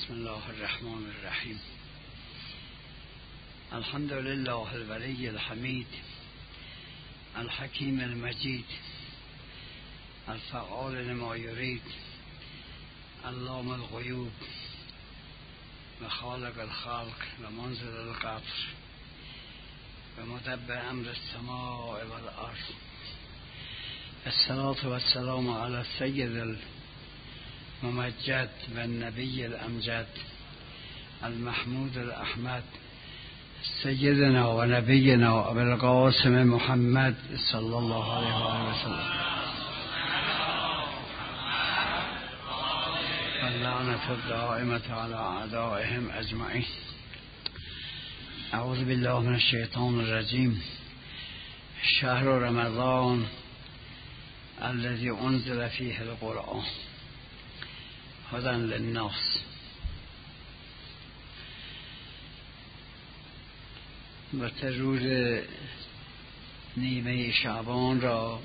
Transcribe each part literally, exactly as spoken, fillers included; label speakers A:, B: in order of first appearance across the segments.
A: بسم الله الرحمن الرحیم. الحمد لله الولی الحمید الحکیم المجید الفعال لما یرید علام الغیوب و خالق الخلق و منزل القدر و مدبر امر السماء والارض. الصلاة والسلام على السید الممجد و النبی الامجد المحمود الاحمد سیدنا و نبینا ابو القاسم محمد صلی الله علیه و آله و سلم. اللعنة الدائمة على اعدائهم اجمعین. اعوذ بالله من الشیطان الرجیم. شهر رمضان الذي انزل فيه القرآن هدی للناس. و روز نیمه شعبان را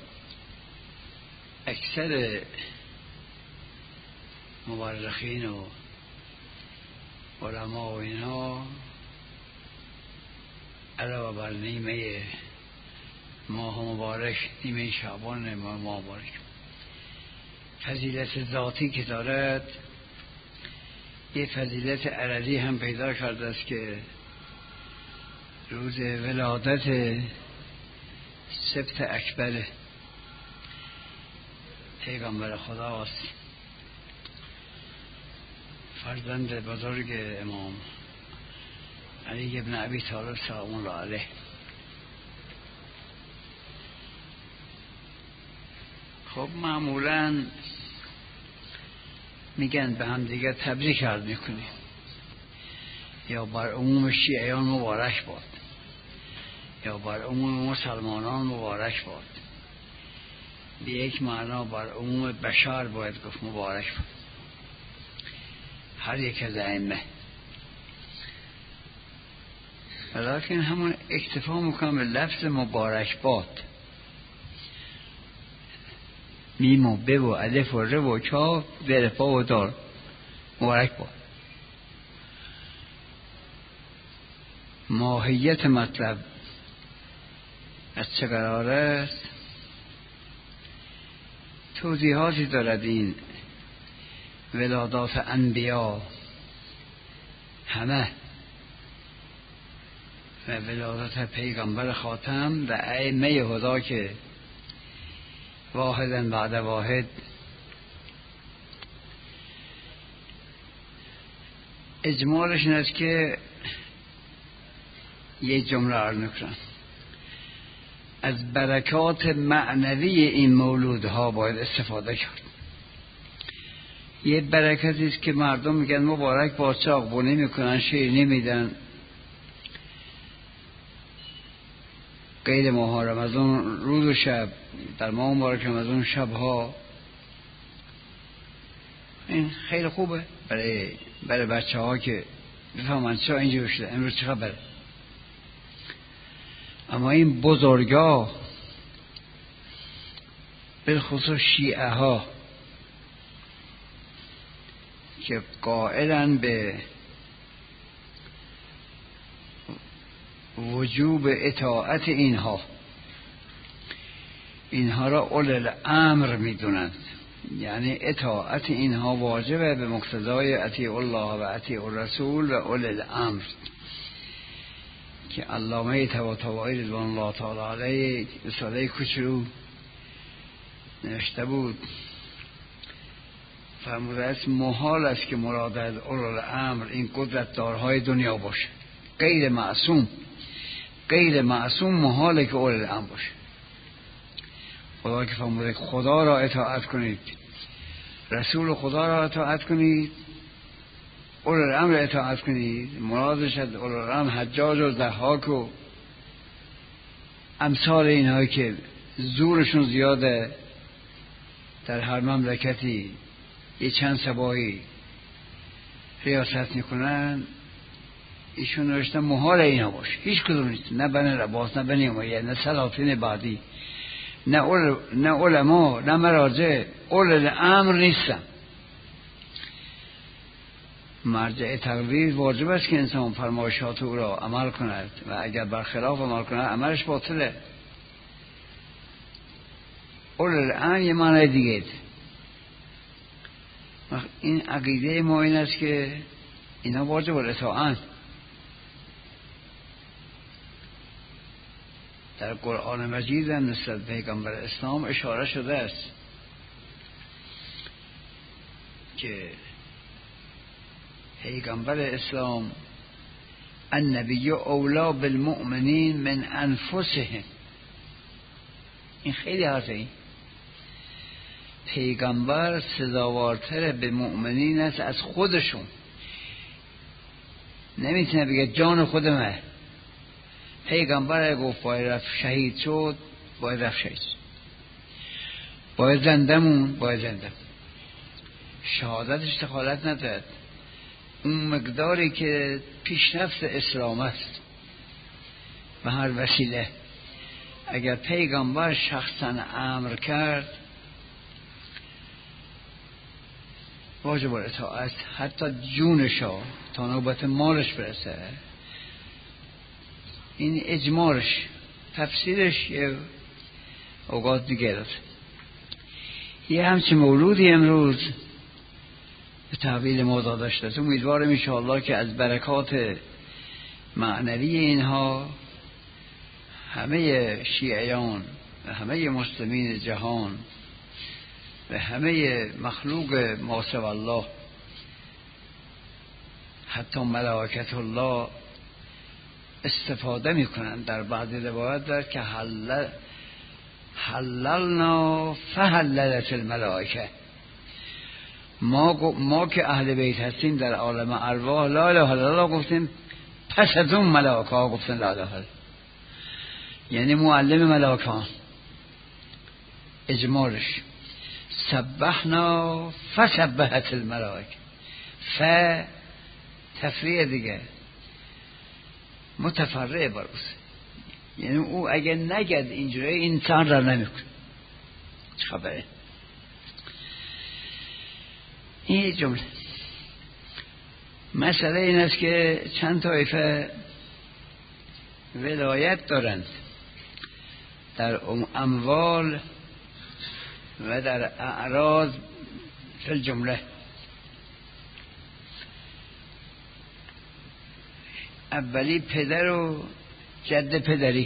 A: اکثر مورخین و علما و اینا علاوه بر نیمه ماه مبارک نیمه شعبان ماه مبارک فضیلت ذاتی که دارد، یه فضیلت عرضی هم پیدا کرده است که روز ولادت سبت اکبر پیغمبر خداست، فرزند بزرگ امام علی ابن ابی طالب سلام الله علیه. خب معمولا میگن به هم دیگه تبریک عرض میکنیم، یا بر عموم شیعیان مبارک باد، یا بر عموم مسلمانان مبارک باد. به یک معنا بر عموم بشر باید گفت مبارک باد، هر یک از ائمه. ولیکن همون اکتفا میکنم به لفظ مبارک باد، میم و ب و الف و ر و چا ورفا و دار، مبارک باد. ماهیت مطلب از چه قرار است؟ توضیحاتی دارد. این ولادات انبیا همه و ولادت پیغمبر خاتم و ائمه هدا که واحدن بعد واحد، اجمالش این است که یک جمله عرض میکنم. از برکات معنوی این مولودها باید استفاده کرد. یه برکتی است که مردم میگن مبارک باد، چاقبونی میکنن، شیرینی میدن. غیر ماه رمضان روز و شب، در ماه مبارک رمضان شبها، این خیلی خوبه برای برای بچه ها که بفهمن چرا اینجور شده، امروز چه خبره. اما این بزرگا بالخصوص شیعه ها که قائلن به وجوب اطاعت اینها، اینها را اولي الامر میدونند، یعنی اطاعت اینها واجبه به مقتضای اطیع الله و اطیع الرسول و اولي الامر که علامه طباطبایی رضوان الله تعالی علیه رساله کوچولو نوشته بود. فرموده است محال است که مراد از اولي الامر این قدرت دارهای دنیا باشه. غیر معصوم غیر معصوم محاله که اولي الامر باشه. خدا که فرموده خدا را اطاعت کنید، رسول خدا را اطاعت کنید، اولي الامر اطاعت کنید. مرادش از اولي الامر حجاج و ضحاک و امثال اینهایی که زورشون زیاده، در هر مملکتی یه چند سبایی ریاست میکنن. ایشون نوشتن محال اینا باشه، هیچ کدوم نیست، نه بنی عباس، نه بنی امیه، نه سلاطین بعدی، نه اول نه علما، نه مراجع، اولي الامر نیستن. مرجع تقلید واجب است که انسان فرمایشات او را عمل کند و اگر برخلاف عمل کند عملش باطله. اول الان یه معنی دیگه. این عقیده ما این است که اینا واجب الاطاعت. در قرآن مجید هم نسبت به پیغمبر اسلام اشاره شده است که پیغمبر اسلام النبی اولا بالمؤمنین من انفسهم. این خیلی حرفه. این پیغمبر سزاوارتر به مؤمنین است از خودشون. نمیتونه بگه جان خودمه. پیغمبر گفت باید رفت شهید شد باید رفت شهید شد، باید زندمون باید زندم. شهادتش دخالت ندارد. اون مقداری که پیشنفس اسلام است به هر وسیله اگر پیغمبر شخصا امر کرد واجب الاطاعت، حتی جونشا تا نوبت مالش برسه. این اجمالش، تفسیرش یه اوقات دیگه داد. یه همچه مولودی امروز به تحویل ما داده شده. امیدوارم انشاءالله که از برکات معنوی اینها همه شیعیان و همه مسلمین جهان و همه مخلوق ما سوی الله حتی ملائکت الله استفاده میکنند. در بعضی روایات دارد که حلل حللنا فحللت الملائکه. ما ما که اهل بیت هستیم در عالم ارواح لا اله الا الله گفتیم، پس از اون ملائکه ها گفتن لا اله الا الله. یعنی معلم ملائکه ها. اجمالش سبحنا فسبحت الملائکه. ف تفریع دیگه متفرع باروس. یعنی او اگه نگد اینجوری انسان را نمیکنه. چه خبره؟ این جمله. مسئله این است که چند طایفه ولایت دارند در اموال و در اعراض فی الجمله. اولی پدر و جد پدری.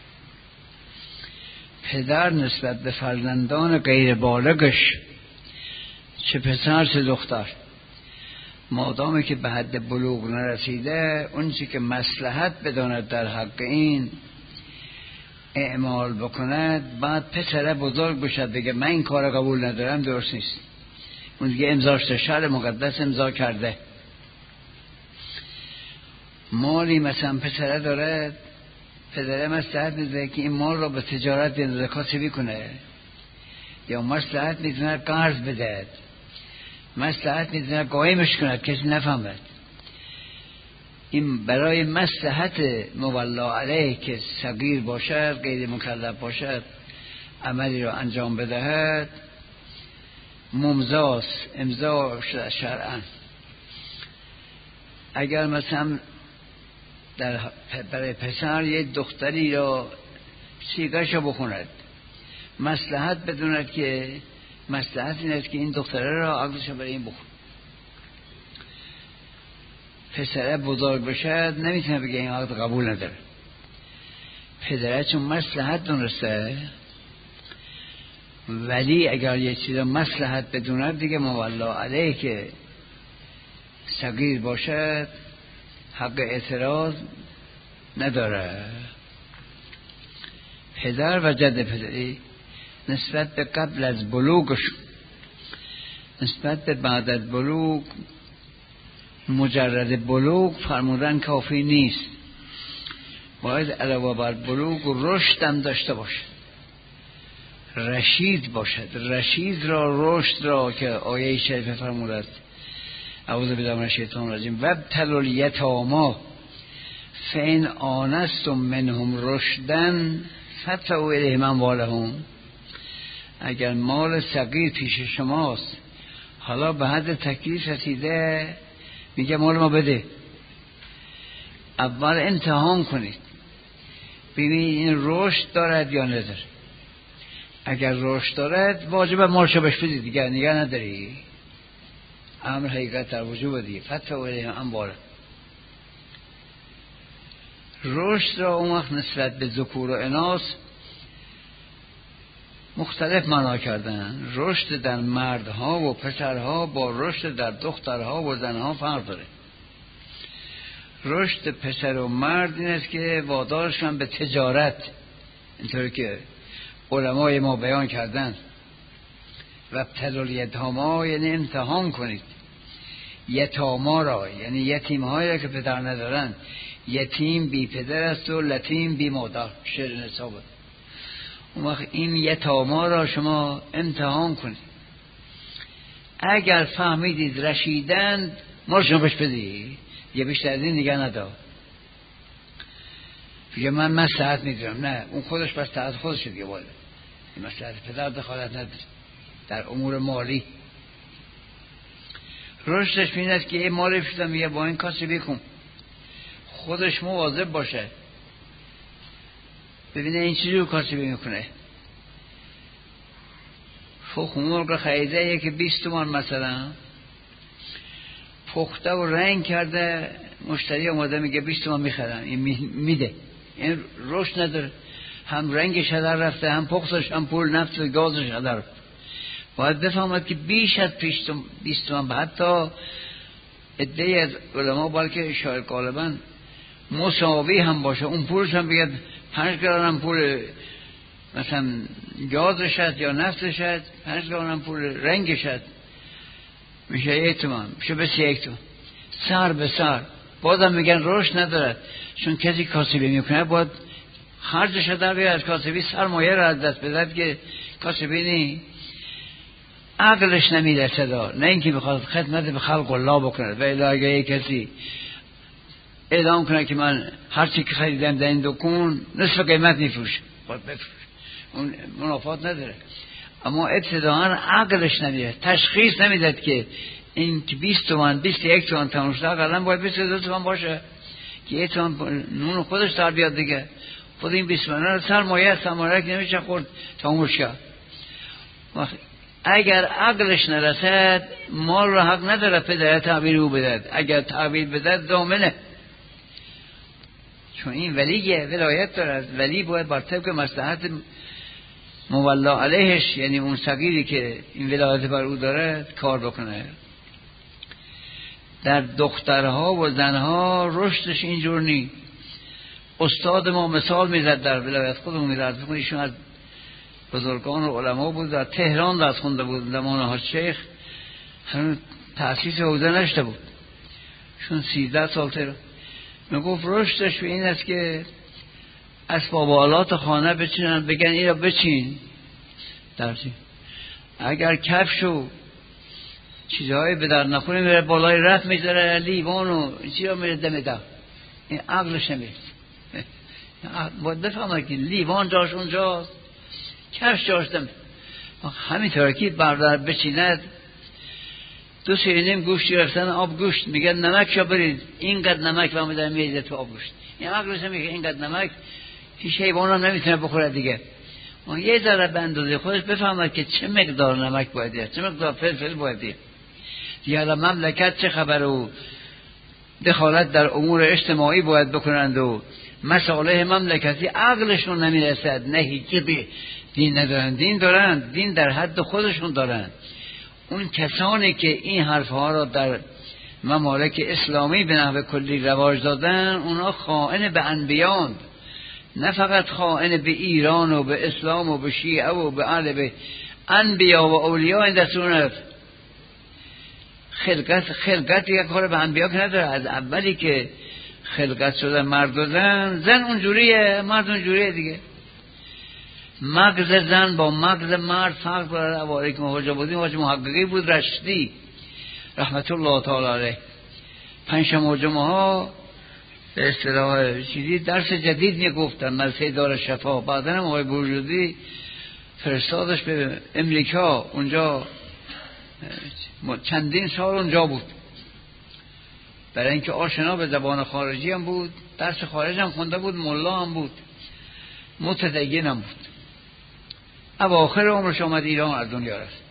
A: پدر نسبت به فرزندان غیر بالغش، چه پسر چه دختر، مادامی که به حد بلوغ نرسیده، اون چی که مصلحت بداند در حق این اعمال بکند، بعد پسر بزرگ بشد بگه من این کار قبول ندارم، درست نیست. اون دیگه امضاش شرع مقدس امضا کرده. مالی مثلا پسره داره، پدره مصلحت میده که این مال رو به تجارت بندازه، کاسبی کنه، یا مصلحت میدونه قرض بده، مصلحت میدونه قایمش کند کسی نفهمد. این برای مصلحت مولا علیه که صغیر باشد، غیر مکلف باشد، عملی رو انجام بدهد، ممزاس امضا شده شرعا. اگر مثلا در برای پسر یه دختری را سیگاشو بخوند، مصلحت بدوند که مصلحت این است که این دختره را عقدشو برای این بخون. پسره بزرگ بشد نمیتونه بگه این عقد قبول نداره. پدره چون مصلحت دونسته، ولی اگر یه چیز مصلحت بدوند دیگه مولا علیه که صغیر باشد حق اعتراض نداره. پدر و جد پدری نسبت به قبل از بلوغش، نسبت به بعد از بلوغ، مجرد بلوغ فرمودن کافی نیست، باید علاوه بر بلوغ رشد هم داشته باشد، رشید باشد. رشید را، رشد را که آیه شریف فرموده اعوذ بالله من الشیطان الرجیم وابتلوا الیتامی فإن آنستم منهم رشدا فادفعوا الیهم اموالهم. اگر مال صغیر پیش شماست، حالا به حد تکلیف رسیده، میگه مال ما بده. اول امتحان کنید ببینید این رشد دارد یا نداره. اگر رشد دارد واجب مالشو بهش بدید دیگه، نگه نداری. امر حقیقت در وجود دیگه فتح و علیه انباره. رشد را اون وقت نسبت به ذکور و اناث مختلف معنا کردن. رشد در مردها و پسرها با رشد در دخترها و زنها فرق داره. رشد پسر و مرد این است که وادارشون به تجارت، اینطوری که علمای ما بیان کردن، و ابتلوا الیتامی یعنی امتحان کنید یتاما را، یعنی یتیم هایی که پدر ندارن. یتیم بی پدر است و لتیم بی مادر، شعر نصابه. اون وقت این یتاما را شما امتحان کنید. اگر فهمیدید رشیدند ما شما بهش بدید، یه بیشتر از این نگه ندار. دیگه من مصلحت میدونم، نه اون خودش بس تحت خودش دیگه باید. این مصلحت پدر دخالت نداره در امور مالی. رشدش این است که یه مال شدم میگه با این کسی بکن، خودش مواظب باشه ببینه این چیزی رو کسی میکنه. فوق مرغ خریده یکی بیست تومان مثلا پخته و رنگ کرده، مشتری اومده میگه بیست تومان میخرم، این میده. این رشد نداره، هم رنگش هدر رفته، هم پختش، هم پول نفت و گازش هدر رفته. باید بفهمد که بیش از بیست تومان، حتی عده‌ای از علما بلکه شاید غالبا مساوی هم باشه، اون پولش هم بگید پنج گران هم پول مثلا گازش هست یا نفتش هست، پنج گران هم پول رنگش هست، میشه یک تومان، میشه بس یک تومان، سر به سر. بازم میگن رشد ندارد، چون کسی کاسبی میکنه باید خرجش در بیاد، از کاسبی سرمایه را از دست بدهد که کاسبی نی عقلش نمیرسه، نه اینکه بخواد خدمت به خلق الله بکنه. و الا اگه یک کسی اعلام کنه که من هر چی که خریدم در این دکون نصف قیمت میفروشه، باید بفروش، اون منافات نداره. اما ابتداعا عقلش نمیره، تشخیص نمیداد که این که بیست تومن بیست و یک تومن تمام شده، اقلا باید بیست و دو تومن باشه که یک تومن نون خودش در بیاد دیگه. خود این بیست تومن سرمایه سرمایه که نمیشه خورد تمومش کرد. اگر عقلش نرسد مال را حق نداره پدر تعبیر او بدد، اگر تعبیر بدد ضامنه، چون این ولیه، ولایت دارد. ولی باید بر طبق مصلحت مولا علیهش، یعنی اون صغیری که این ولایت بر او داره کار بکنه. در دخترها و زنها رشدش اینجور نی. استاد ما مثال میزد در ولایت خودمون، میزد ایشون از بزرگان و علما بود، در تهران درس خونده بود، زمان حاج شیخ هنوز تأسیس حوزه نشده بود، چون سیزده سال تهران. میگفت رشدش به این است که اسباب و آلات خانه بچینن، بگن این را بچین درچین. اگر کفش و چیزهای به در نخونه میره بالای رفت میذاره، لیوان و چی را میره دم در، این عقلش نمیره. باید بفهمه که لیوان جاش اونجاست، کفش جاش دم. همینطور که بردار بچیند، دو سینیم گوشت گرفتن آب گوشت، میگن نمک شا برید، اینقدر نمک و میدن میده تو آب گوشت. این عقلش میگه اینقدر نمک هیچ حیوان هم نمیتونه بخوره دیگه. اون یه ذره به اندازه خودش بفهمه که چه مقدار نمک باید دید، چه مقدار فلفل باید دید. دیگه مملکت چه خبر و دخالت در امور اجتماعی باید بکنند و مسائل مملکتی عقلشون نمیرسد. نه هیچی دین ندارن، دین دارن، دین در حد خودشون دارن. اون کسانی که این حرفها را در ممالک اسلامی به نحو کلی رواج دادن، اونا خائن به انبیان، نه فقط خائن به ایران و به اسلام و به شیعه و به اهل بیت. انبیا و اولیاء این دستور خلقت خلقت یک کار به انبیا که نداره. از اولی که خلقت شده مرد و زن، زن اونجوریه مرد اونجوریه دیگه. مغز زن با مغز مرد فرق داره. اولی که حاجه بودیم، حاجه محققی بود رشدی رحمت الله تعالی علیه، پنجشنبه جمعه ها به اصطلاح چیزی درس جدید میگفتن مدرسه دار شفا. بعدن هم آقای بروجردی فرستادش به امریکا، اونجا چندین سال اونجا بود. برای اینکه آشنا به زبان خارجی هم بود، درس خارج هم خونده بود، ملا هم بود، متدین هم بود. اواخر عمرش آمد ایران، از دنیا رفت.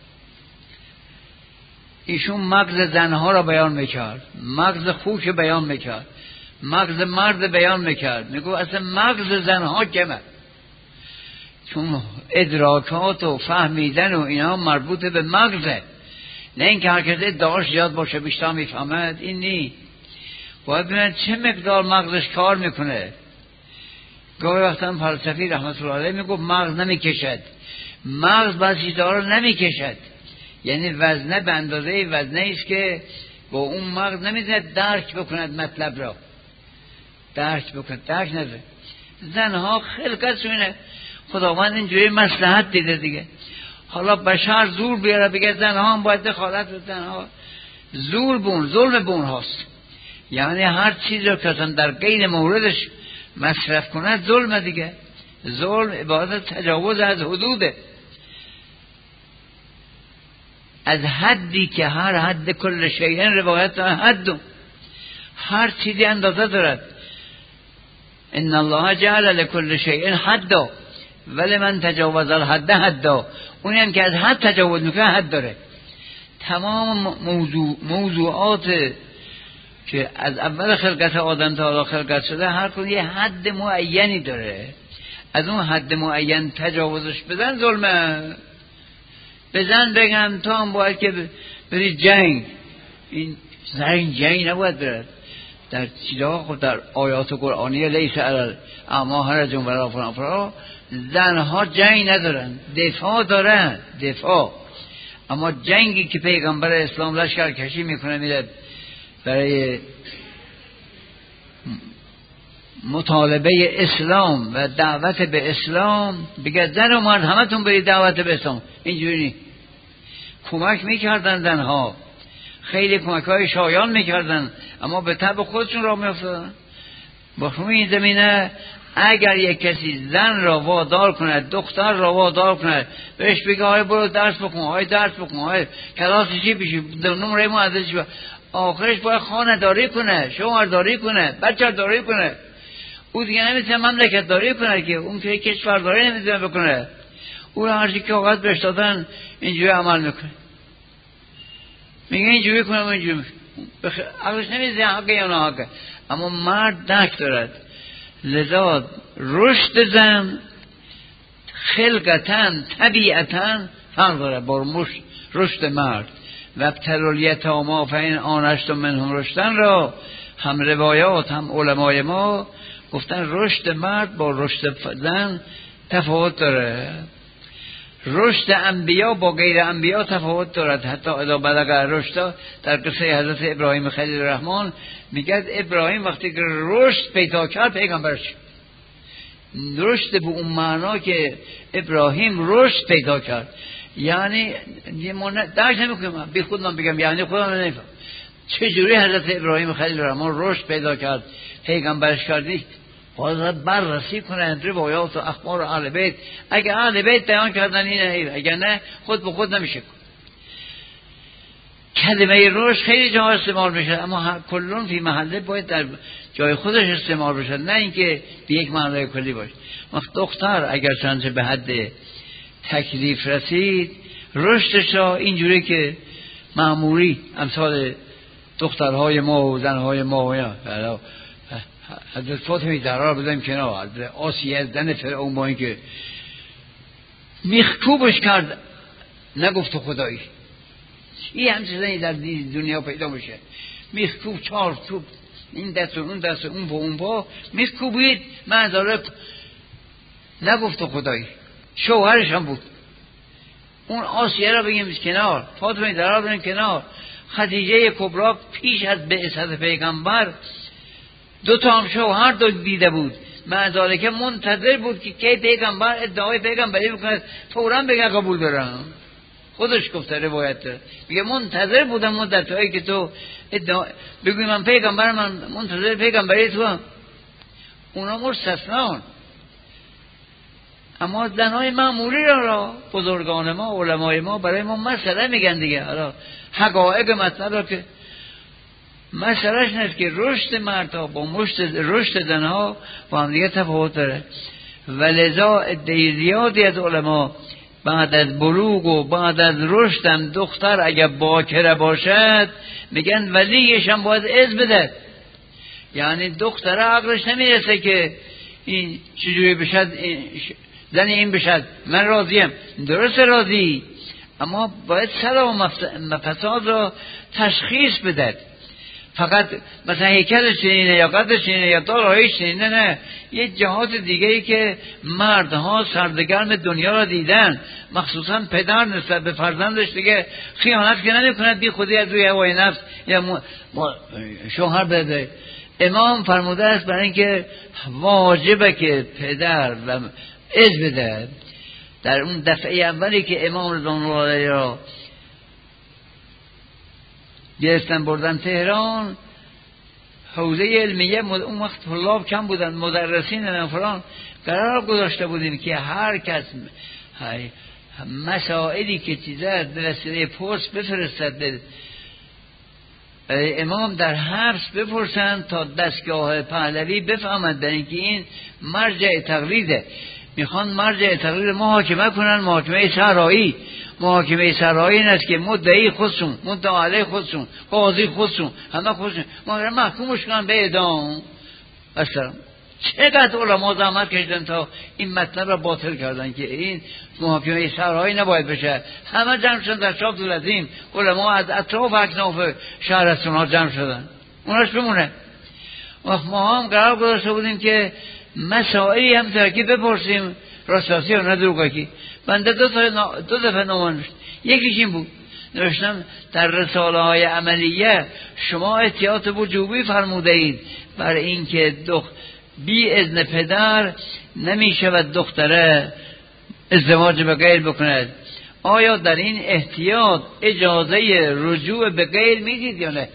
A: ایشون مغز زنها را بیان میکرد، مغز خوک بیان میکرد، مغز مرد بیان میکرد. میگو اصلا مغز زنها کمه، چون ادراکات و فهمیدن و اینا مربوط به مغزه، نه اینکه هر کسی ادعاش زیاد باشه بیشتر میفهمد. این نی، باید ببینن چه مقدار مغزش کار میکنه. گاهی وقتا فلسفی رحمت الله علیه میگفت مغز نمیکشد، مغز بعض چیزها رو نمیکشد، یعنی وزنه به اندازه وزنه است که با اون مغز نمیتونه درک بکند مطلب را، درک بکند، درک نداره. زنها خلقت اینه، خداوند اینجوری مصلحت دیده دیگه. حالا بشر زور بیاره بگه زنها هم باید دخالت بزنن، ها زور بون، ظلم بون هاست. یعنی هر چیز رو که در غیر موردش مصرف کنه ظلم دیگه. ظلم عبارت تجاوز از حدوده، از حدی که هر حد کل شیء روایت حد، هر چیزی اندازه دارد. ان الله جعل لكل شیء حدا ولمن تجاوز الحد حدا. اونی هم که از حد تجاوز میکنه حد داره. تمام موضوع موضوعات که از اول خلقت آدم تا حالا خلقت شده هر کدوم یه حد معینی داره، از اون حد معین تجاوزش بزن ظلمه. بزن بگم تو هم باید که بری جنگ، این زرین جنگ نباید برد. در چیزها خود در آیات قرآنی لیس علی اعمی حرج ولا فلان فلان، زنها جنگ ندارن، دفاع دارن، دفاع. اما جنگی که پیغمبر اسلام لشکر کشی میکنه میره برای مطالبه اسلام و دعوت به اسلام، بگه زن و مرد همتون برید دعوت به اسلام، اینجوری نی. کمک میکردن زنها، خیلی کمک های شایان میکردن، اما به طبع خودشون را میافتادن. با این زمینه اگر یک کسی زن را وادار کند، دختر را وادار کند، بهش بگه های برو درس بکن، های درس بکن، های کلاس چی بشی، نمره ما ازش با، آخرش باید خانه داری کنه، شوهر داری کنه، بچه داری کنه. او دیگه نمیتونه مملکت داری کنه، که اون که کشور داری نمیتونه بکنه. او را هرچی که اوقات بهش دادن اینجوری عمل میکنه، میگه اینجوری کنم اینجوری میکنه، بخ... عقلش نمیزه حقه یا نه حقه. اما مرد درک دارد. لذا رشد زن خلقتاً طبیعتاً فرق دارد با رشد مرد. و ابتلوا الیتامی فإن آنستم منهم رشدن را هم روایات هم علمای ما گفتن رشد مرد با رشد زن تفاوت داره. رشد انبیا با غیر انبیا تفاوت دارد. حتی اذا بلغ رشد در قصه حضرت ابراهیم خلیل الرحمن میگه ابراهیم وقتی که رشد پیدا کرد پیغمبر شد. رشد به اون معنا که ابراهیم رشد پیدا کرد، یعنی من درک نمیکنم، بی خود من بگم یعنی خودم نمیفهم چجوری حضرت ابراهیم خلیل الرحمن رشد پیدا کرد پیغمبرش کردی. باید بررسی کنند روایات و اخبار اهل بیت. اگر اهل بیت بیان کردن اینه، اگر نه خود به خود نمیشه. کلمه رشد خیلی جا استعمال میشه، اما کلون فی محله باید در جای خودش استعمال بشه، نه اینکه به یک معنای کلی باشه. وقت دختر اگر چنانچه به حد تکلیف رسید، رشدش را اینجوری که معمولی امثال دخترهای ما و زنهای ما و یا حضرت فاطمه زهرا رو بذاریم کنار، حضرت آسیه زن فرعون با اینکه میخکوبش کرد نگفت خدایی، این همچه زنی در دنیا پیدا میشه، میخکوب چهار توب این دست و اون دست و اون با اون با میخکوبید منظاره نگفت خدایی. شوهرش هم بود. اون آسیه را بگیم کنار، فاطمه زهرا را بگیم کنار، خدیجه کبرا پیش از بعثت پیغمبر دو تا هم شوهر دو دیده بود، معذاله که منتظر بود که کی پیغمبر ادعای پیغمبری بکنه فوراً بگه قبول دارم. خودش گفته روایت داره، میگه منتظر بودم مدت هایی که تو ادعا بگوی من پیغمبر، من منتظر پیغمبری تو هم. اونا مستثنان. اما زنهای معمولی را, را بزرگان ما علمای ما برای ما مسئله میگن دیگه. حالا حقایق مطلب را که مسئلهش این است که رشد مردها با رشد زنها با هم دیگه تفاوت داره و لذا عده زیادی از علما بعد از بلوغ و بعد از رشد هم دختر اگر باکره باشد میگن ولیش هم باید اذن بده. یعنی دختر عقلش نمیرسه که این چجوری بشد، زن این بشد، من راضیم. درست راضی، اما باید صلاح و فساد را تشخیص بده. فقط مثلا هیکلش چنینه یا قدش چنینه یا داراییش چنینه، نه، یه جهات دیگه ای که مردها سردگرم دنیا را دیدن، مخصوصا پدر نسبت به فرزندش دیگه خیانت که نمی کند، بی خودی از روی هوای نفس یا م... شوهر بده. امام فرموده است برای اینکه واجبه که پدر و اذن بده. در اون دفعه اولی که امام رضوان الله علیه را گرفتن بردن تهران، حوزه علمیه اون وقت طلاب کم بودن، مدرسین و فلان، قرار گذاشته بودیم که هر کس مسائلی که چیزه به وسیله پست بفرستد به امام در حبس بپرسند تا دستگاه پهلوی بفهمد، در اینکه این مرجع تقلیده. میخوان مرجع تقلید محاکمه کنن، محاکمه صحرایی. محاکمه صحرایی این است که مدعی خودشون، مدعا علیه خودشون، قاضی خودشون، همه خودشون محکومش کنن به اعدام. اصلا چقدر علما زحمت کشیدن تا این مطلب را باطل کردن که این محاکمه صحرایی نباید بشه. همه جمع شدن در شاه عبدالعظیم، علما از اطراف اکناف شهرستان ها جمع شدن، اوناش بمونه. وقت ما هم قرار گذاشته بودیم که مسائلی هم ترکی بپرسیم، راستاسی و ندروگاکی. بنده دو, دو دفعه نوان نوشت. یکیش این بود، نوشتم در رساله های عملیه شما احتیاط وجوبی فرموده اید بر این که دخ... بی اذن پدر نمی شود دختره ازدواج به غیر بکند. آیا در این احتیاط اجازه رجوع به غیر میدید یا نه؟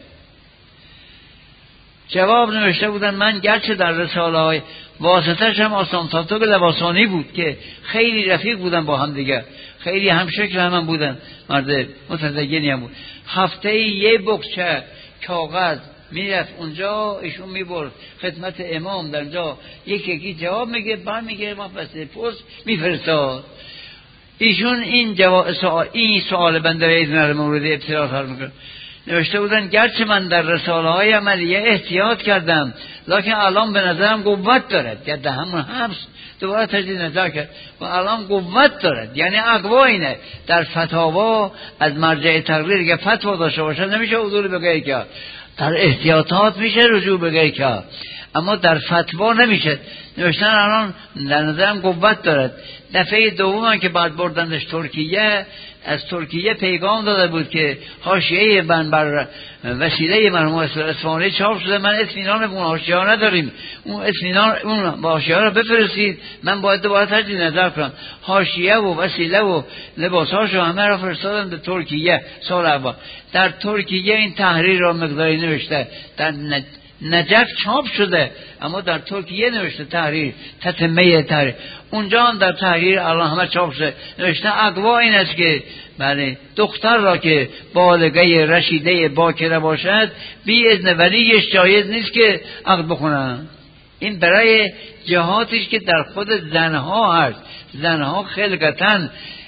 A: جواب نوشته بودن من گرچه در رساله های واسطش هم آسان تاتوک لباسانی بود که خیلی رفیق بودن با هم دیگه، خیلی همشکل هم, هم بودن، مرد متدینی هم بود. هفته یه بکچه کاغذ میرفت اونجا، ایشون میبرد خدمت امام، در اونجا یکی یکی جواب میگه، بعد میگه ما پس پست میفرستاد. ایشون این جواب سوال این سوال بنده ایدن مورد ابتلا فرض میکنه. نوشته بودن گرچه من در رساله های عملیه احتیاط کردم، لکن الان به نظرم قوت دارد. یا ده همون حبس دوباره تجدید نظر کرد و الان قوت دارد، یعنی اقوا اینه. در فتاوا از مرجع تقریر که فتوا داشته باشه نمیشه حضور به غیر کرد، در احتیاطات میشه رجوع به غیر کرد، اما در فتوا نمیشه. نوشتن الان در نظرم قوت دارد. دفعه دوم که بعد بردندش ترکیه، از ترکیه پیغام داده بود که حاشیه من بر وسیله مرحوم اصفهانی چاپ شده، من اطمینان به اون حاشیه نداریم، اون اطمینان اون حاشیه رو بفرستید، من باید دوباره تجدید نظر کنم. حاشیه و وسیله و لباساشو همه را فرستادن به ترکیه سال اول. در ترکیه این تحریر را مقداری نوشته، در نجف چاپ شده، اما در ترکیه نوشته تحریر، تتمه تحریر. اونجا هم در تحریر الان همه چاپ شده، نوشته اقوا این است که بله دختر را که بالغه رشیده باکره باشد بی اذن ولیش جایز نیست که عقد بکنن. این برای جهاتش که در خود زنها هست، زنها خلقتاً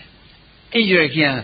A: اینجوری که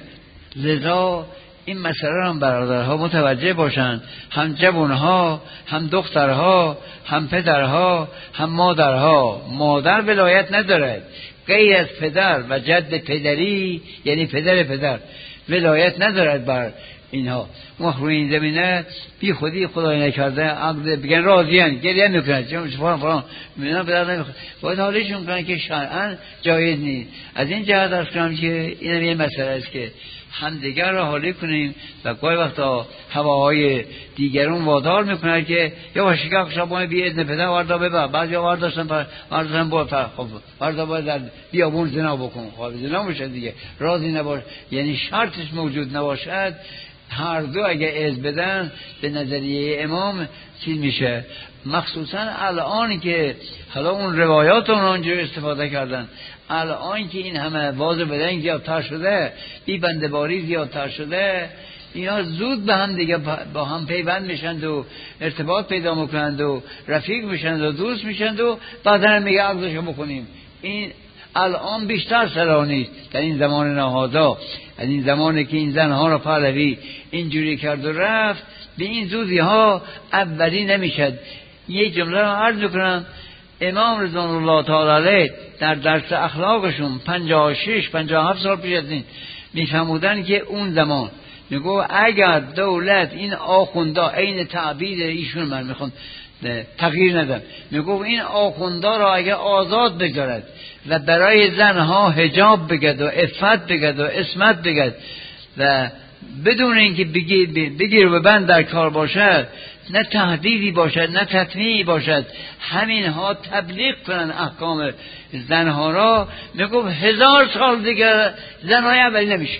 A: لذا این مسئله را هم برادرها متوجه باشند، هم جوانها، هم دخترها، هم پدرها، هم مادرها. مادر ولایت ندارد غیر از پدر و جد پدری، یعنی پدر پدر ولایت ندارد بر اینها. ما روی این زمینه بی خودی خدای نکرده عقد بگن راضیان، گریه میکنن چون فلان فلان مینا پدر نمیخواد، باید حالشون کنن که شرعاً جایز نیست. از این جهت از کنم که این یه مسئله است که همدیگر را حالی کنیم و گاهی وقتا هواهای دیگرون وادار میکنه که یا واشیگاه شبانه بی اذن پدر وردا ببر، بعضی ها ورداشتن پر ورداشتن با پر خب وردا باید در بیابون زنا بکن، خب زنا میشه دیگه، راضی نباش، یعنی شرطش موجود نباشد. هر دو اگه اذن بدن به نظریه امام چی میشه؟ مخصوصا الان که حالا اون روایات اون اونجا استفاده کردن، الان که این همه واضح بدن زیادتر شده، بی بنده‌باری زیادتر شده، اینا زود به هم دیگه با هم پیوند میشند و ارتباط پیدا میکنند و رفیق میشند و دوست میشند و بعدا میگه عقدشو بکنیم. این الان بیشتر صلاح نیست در این زمان نهادا، در این زمانی که این زنها را پهلوی اینجوری کرد و رفت، به این زودی ها اولی نمیشد. یک جمله رو عرض میکنم، امام رضوان الله تعالی علیه در درس اخلاقشون پنجاه و شش پنجاه و هفت سال پیش از این میفهمودن که اون زمان میگو اگر دولت این آخوندا عین تعبیر ایشون من میخوام تغییر ندم، میگو این آخوندا را اگر آزاد بگذارد و برای زنها حجاب بگد و عفت بگد و عصمت بگد و بدون اینکه بگیر بگیر و بند در کار باشد، نه تهدیدی باشد نه تطمیعی باشد، همین ها تبلیغ کنن احکام زنها را، میگو هزار سال دیگر زنهای اولی نمیشه،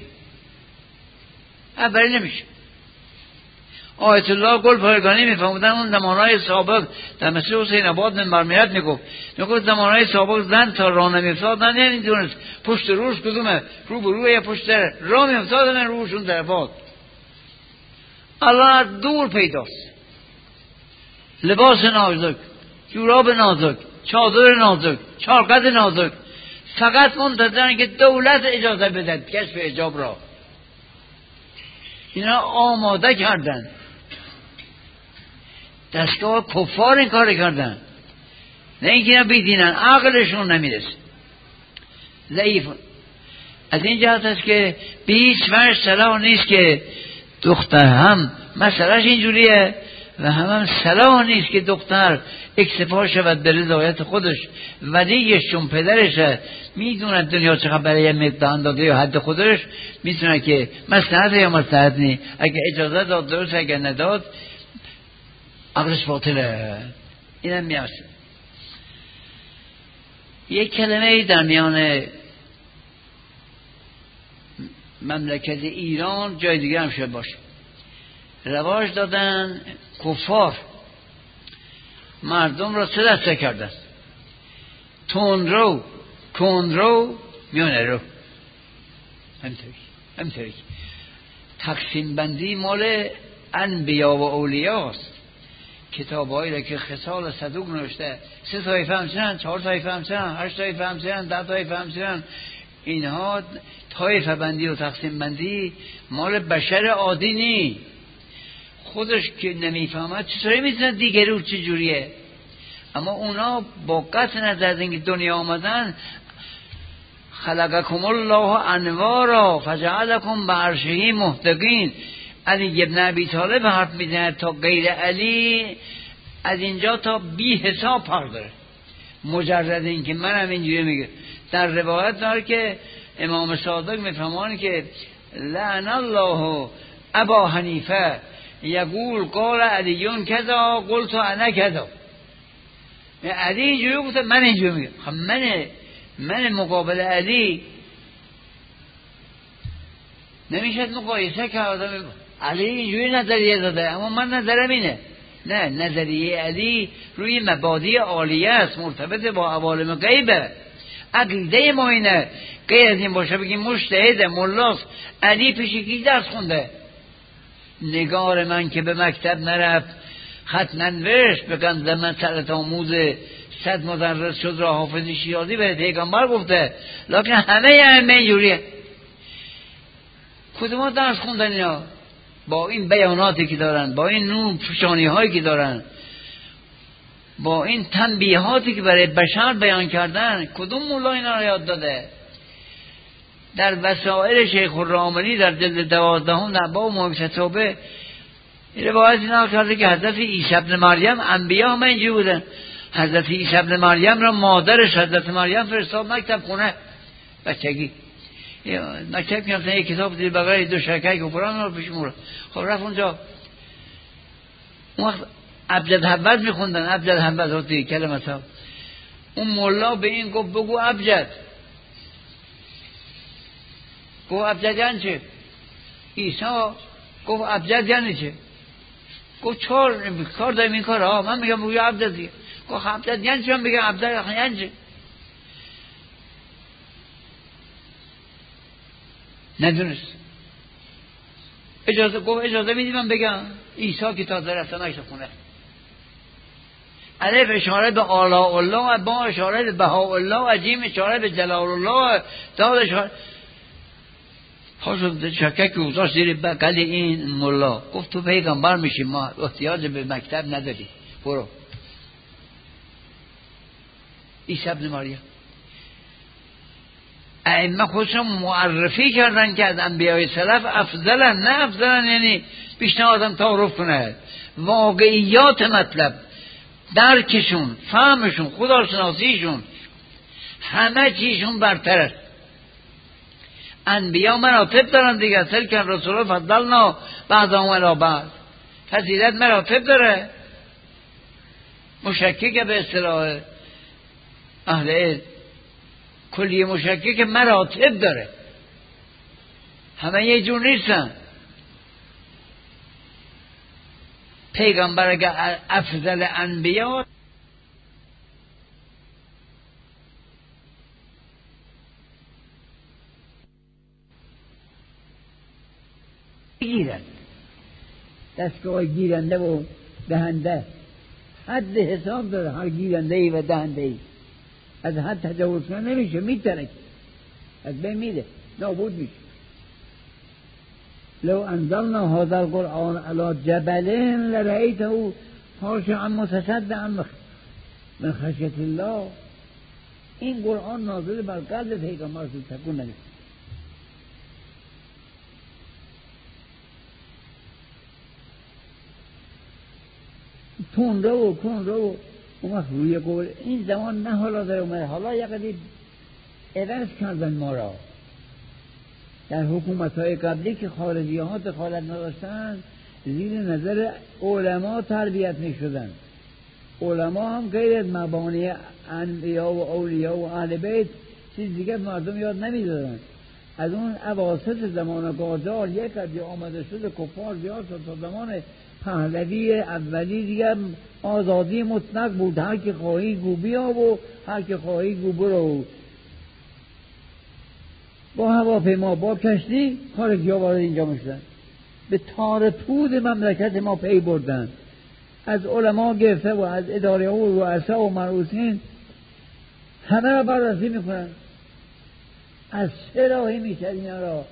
A: اولی نمیشه. آیت الله گل پایگانی میفهمودن اون زمانهای سابق در مسجد حسین آباد منبر میرد میگفت میگفت زمانهای سابق زن تا راه نمیفتاد من نمیدونست پشت روش کدومه، رو به روی یا پشت راه میفتاد من روشون طرفات. الله دور پیداست، لباس نازک، جوراب نازک، چادر نازک، چارقد نازک، فقط منتظرن که دولت اجازه بدهد کشف حجاب را. اینا آماده کردن، دستگاه کفار این کار کردن، نه اینکه اینا بیدینن، عقلشون نمیرسه، ضعیف. از این جهت است که به هیچ وجه صلاح نیست که دختر هم مسئلهش اینجوریه و هم هم صلاح نیست که دختر اکتفا شود به رضایت خودش، ولیش چون پدرشه میدونه دنیا چه خبره، یه مقدار داده یا حد خودش میتونه که مصلحت یا مصلحت نی، اگه اجازه داد درست، اگه نداد عقلش باطله. اینم میارسه. یک کلمه در میان مملکت ایران جای دیگه هم شد باشه، رواج دادن کفار مردم را سه دسته کردن، تندرو، کندرو، میانه رو. همینطوری همینطوری تقسیم بندی مال انبیا و اولیاست. کتاب هایی که خصال صدوق نوشته، سه طایفه همچنان، چهار طایفه همچنان، هشت طایفه همچنان، ده طایفه همچنان. اینها طایفه بندی و تقسیم بندی مال بشر عادی نی. خودش که نمیفهمد چطوری میتونه دیگری رو چجوریه؟ اما اونا با قطع نظر از اینکه دنیا آمدن، خلقکم الله انوارا فجعلکم بعرشه محتقین. علی ابن ابی طالب حرف میزنه تا غیر علی از اینجا تا بی حساب فرق داره. مجرد این که منم اینجوری میگه، در روایت داره که امام صادق میفهمان که لعن الله ابا حنیفه یقول قال علیون کذا قلت انا کذا. علی اینجوری گفته من اینجوری میگم. خب من من مقابل علی نمیشد مقایسه کرد. علی اینجوری نظریه داده اما من نظرم اینه. نه، نظریه علی روی مبادی عالیه است، مرتبط با عوالم غیبه. عقیده ما اینه. غیر از این باشه بگیم مجتهد ملاست، علی پیش کی درس خونده؟ نگار من که به مکتب نرفت، خط ننوشت، بگن زمن سرت آموز صد مدرس شد را حافظ شیرازی به پیغمبر گفته، لکن همه همه اینجوریه. کدوم درس خوندن اینا؟ با این بیاناتی که دارن، با این نور پوشانی هایی که دارن، با این تنبیهاتی که برای بشر بیان کردن، کدوم مولا اینا رو یاد داده؟ در وسائل شیخ الراملی در جلد دوازدهم در باب معاکسه توبه روایت اینا کرده که حضرت عیسی ابن مریم، انبیا هم اینجوری بودن، حضرت عیسی ابن مریم را مادرش حضرت مریم فرستاد مکتب خونه بچگی. مکتب که مثلا یک کتاب دیر بغل دو شرکه که قرآن رو پیش مورد، خب رفت اونجا. اون وقت ابجد حبت میخوندن، ابجد حبت هاتی کلمه ها. اون مولا به این گفت بگو ابجد. گفت ابجد یعنی چه؟ عیسی گفت ابجد یعنی چه؟ گفت چهار کار داریم این کار ها، من میگم بگو ابجد دیگه. گفت ابجد یعنی چه؟ من بگم ابجد یعنی چه؟ ندونست. اجازه گفت اجازه میدی من بگم؟ عیسی که تازه رفته نشته خونه، الف اشاره به آلاء الله، با اشاره به بهاءالله، و جیم اشاره به جلال الله، داد اشاره پاشو شکک گذاشت زیر بغل این ملا، گفت تو پیغمبر میشی، ما احتیاج به مکتب نداری، برو. عیسی ابن مریم ائمه خودشون معرفی کردن که از انبیای سلف افضلن، نه افضلن یعنی پیشنهادم تعارف کنه، واقعیات مطلب، درکشون، فهمشون، خداشناسیشون، همه چیشون برتر است. انبیا مراتب دارن دیگه، تلک الرسل فضلنا بعضهم علی بعض، فضیلت مراتب داره. مشکک به اصطلاح اهل علم کلیه مشکک مراتب داره، همه یه جور نیستن. پیغمبر اگر افضل انبیا گیرند، دستگاه گیرنده و دهنده حد حساب داره، هر گیرنده ای و دهنده ای از حد تجاوز کنه نمیشه، میترک از بین میره، نابود میشه. لو انزلنا هذا القرآن على جبل لرأيته خاشعا متصدعا من خشیة الله. این قرآن نازل بر قلب پیغمبر تکون نگه، تون رو کن رو اون روی قول این زمان نه حالا در اومده، حالا یه قدی عوض کردن ما را. در حکومت‌های قبلی که خارجی ها دخالت نداشتن، زیر نظر علما تربیت می‌شدن. علما هم غیر از مبانی انبیا و اولیاء و اهل بیت چیز دیگه مردم یاد نمی‌دادن. از اون اواسط زمان قاجار یک قدی آمده شده کفار زیاد شد، تا زمان پهلوی اولی دیگه آزادی مطلق بود، هر که خواهی گو بیا و هر که خواهی گو برو. با هواپیما با کشتی خارجی ها وارد اینجا میشدن، به تار پود مملکت ما پی بردن، از علما گرفته و از اداره و رؤسا و مرؤوسین همه را بررسی میکنن. از چه راهی میشه اینا را